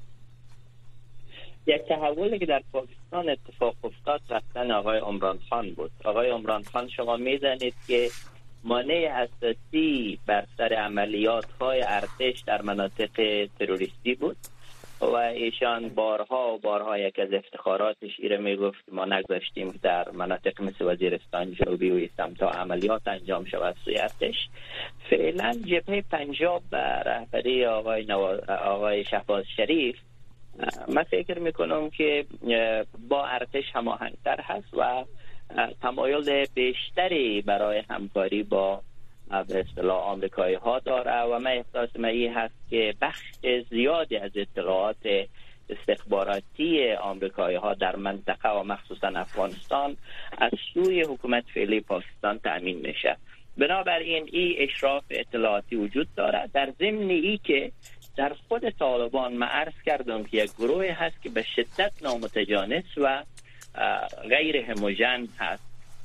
یک تحولی که در پاکستان اتفاق افتاد رفتن آقای عمران خان بود. آقای عمران خان شما میدانید که مانع اساسی بر سر عملیات‌های ارتش در مناطق تروریستی بود و ایشان بارها و بارها یک از افتخاراتش ایره میگفت ما نگذاشتیم که در مناطق مثل وزیرستان جنوبی و سمتا عملیات انجام شود سوی ارتش. فعلا جبهه پنجاب به رهبری آقای نواز آقای شهباز شریف من فکر میکنم که با ارتش هماهنگتر هست و تمایل بیشتری برای همکاری با به اصطلاح آمریکایی ها داره و من احساس من هست که بخش زیادی از اطلاعات استخباراتی آمریکایی ها در منطقه و مخصوصا افغانستان از سوی حکومت فعلی پاکستان تأمین میشه. بنابراین این اشراف اطلاعاتی وجود داره. در ضمن ای که در خود طالبان من عرض کردم که یک گروه هست که به شدت نامتجانس و غیر هموژن هست.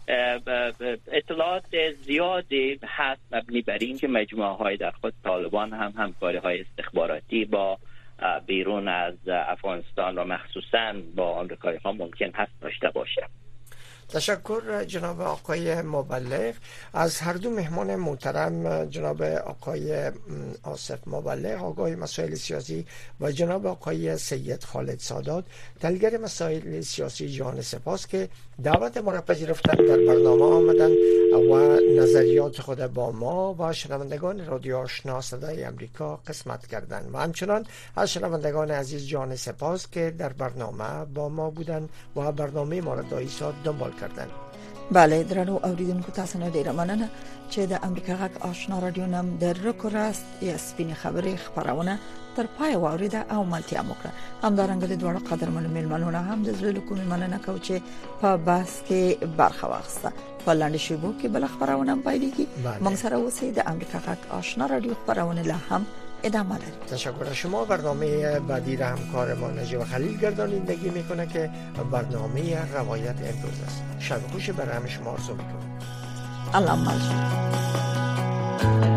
اطلاعات زیادی هست مبنی بر این که مجموعه های در خود طالبان هم همکاری های استخباراتی با بیرون از افغانستان و مخصوصا با آمریکایی ها ممکن هست داشته باشه. تشکر جناب آقای مبلغ. از هر دو مهمان محترم جناب آقای آصف مبلغ آقای مسائل سیاسی و جناب آقای سید خالد سادات تحلیلگر مسائل سیاسی جهان سپاس که دعوت ما را پذیرفتند در برنامه آمدن و نظریات خود با ما و شنوندگان رادیو آشنا صدای امریکا قسمت کردند و همچنان از شنوندگان عزیز جهان سپاس که در برنامه با ما بودند و برنامه ما را تا این ساعت دنبال کردند. بله درنو اوریدونکو تاسو نه ډیره مننه چې د امریکا غږ آشنا رادیو نم د رکوراست یا سپین خبرې خبرونه تر پای واوریده او ملتیا وکړه. همدارنګه د دوړو قدرمن میلمنونه هم د زړه کومې مننه کوي چې په باس کې برخه واخیسته. په لاندې شیبو کې بل خبرونه پایلیږي. موږ سره اوسئ. د امریکا غږ آشنا رادیو خبرونه لا هم ادامه داره. تشکر از شما. برنامه بعدی را همکارمان نجیب خلیل گردانندگی میکنه که برنامه روایت امروز است. شب خوش برای همه شما آرزو میکنم. الله مالش.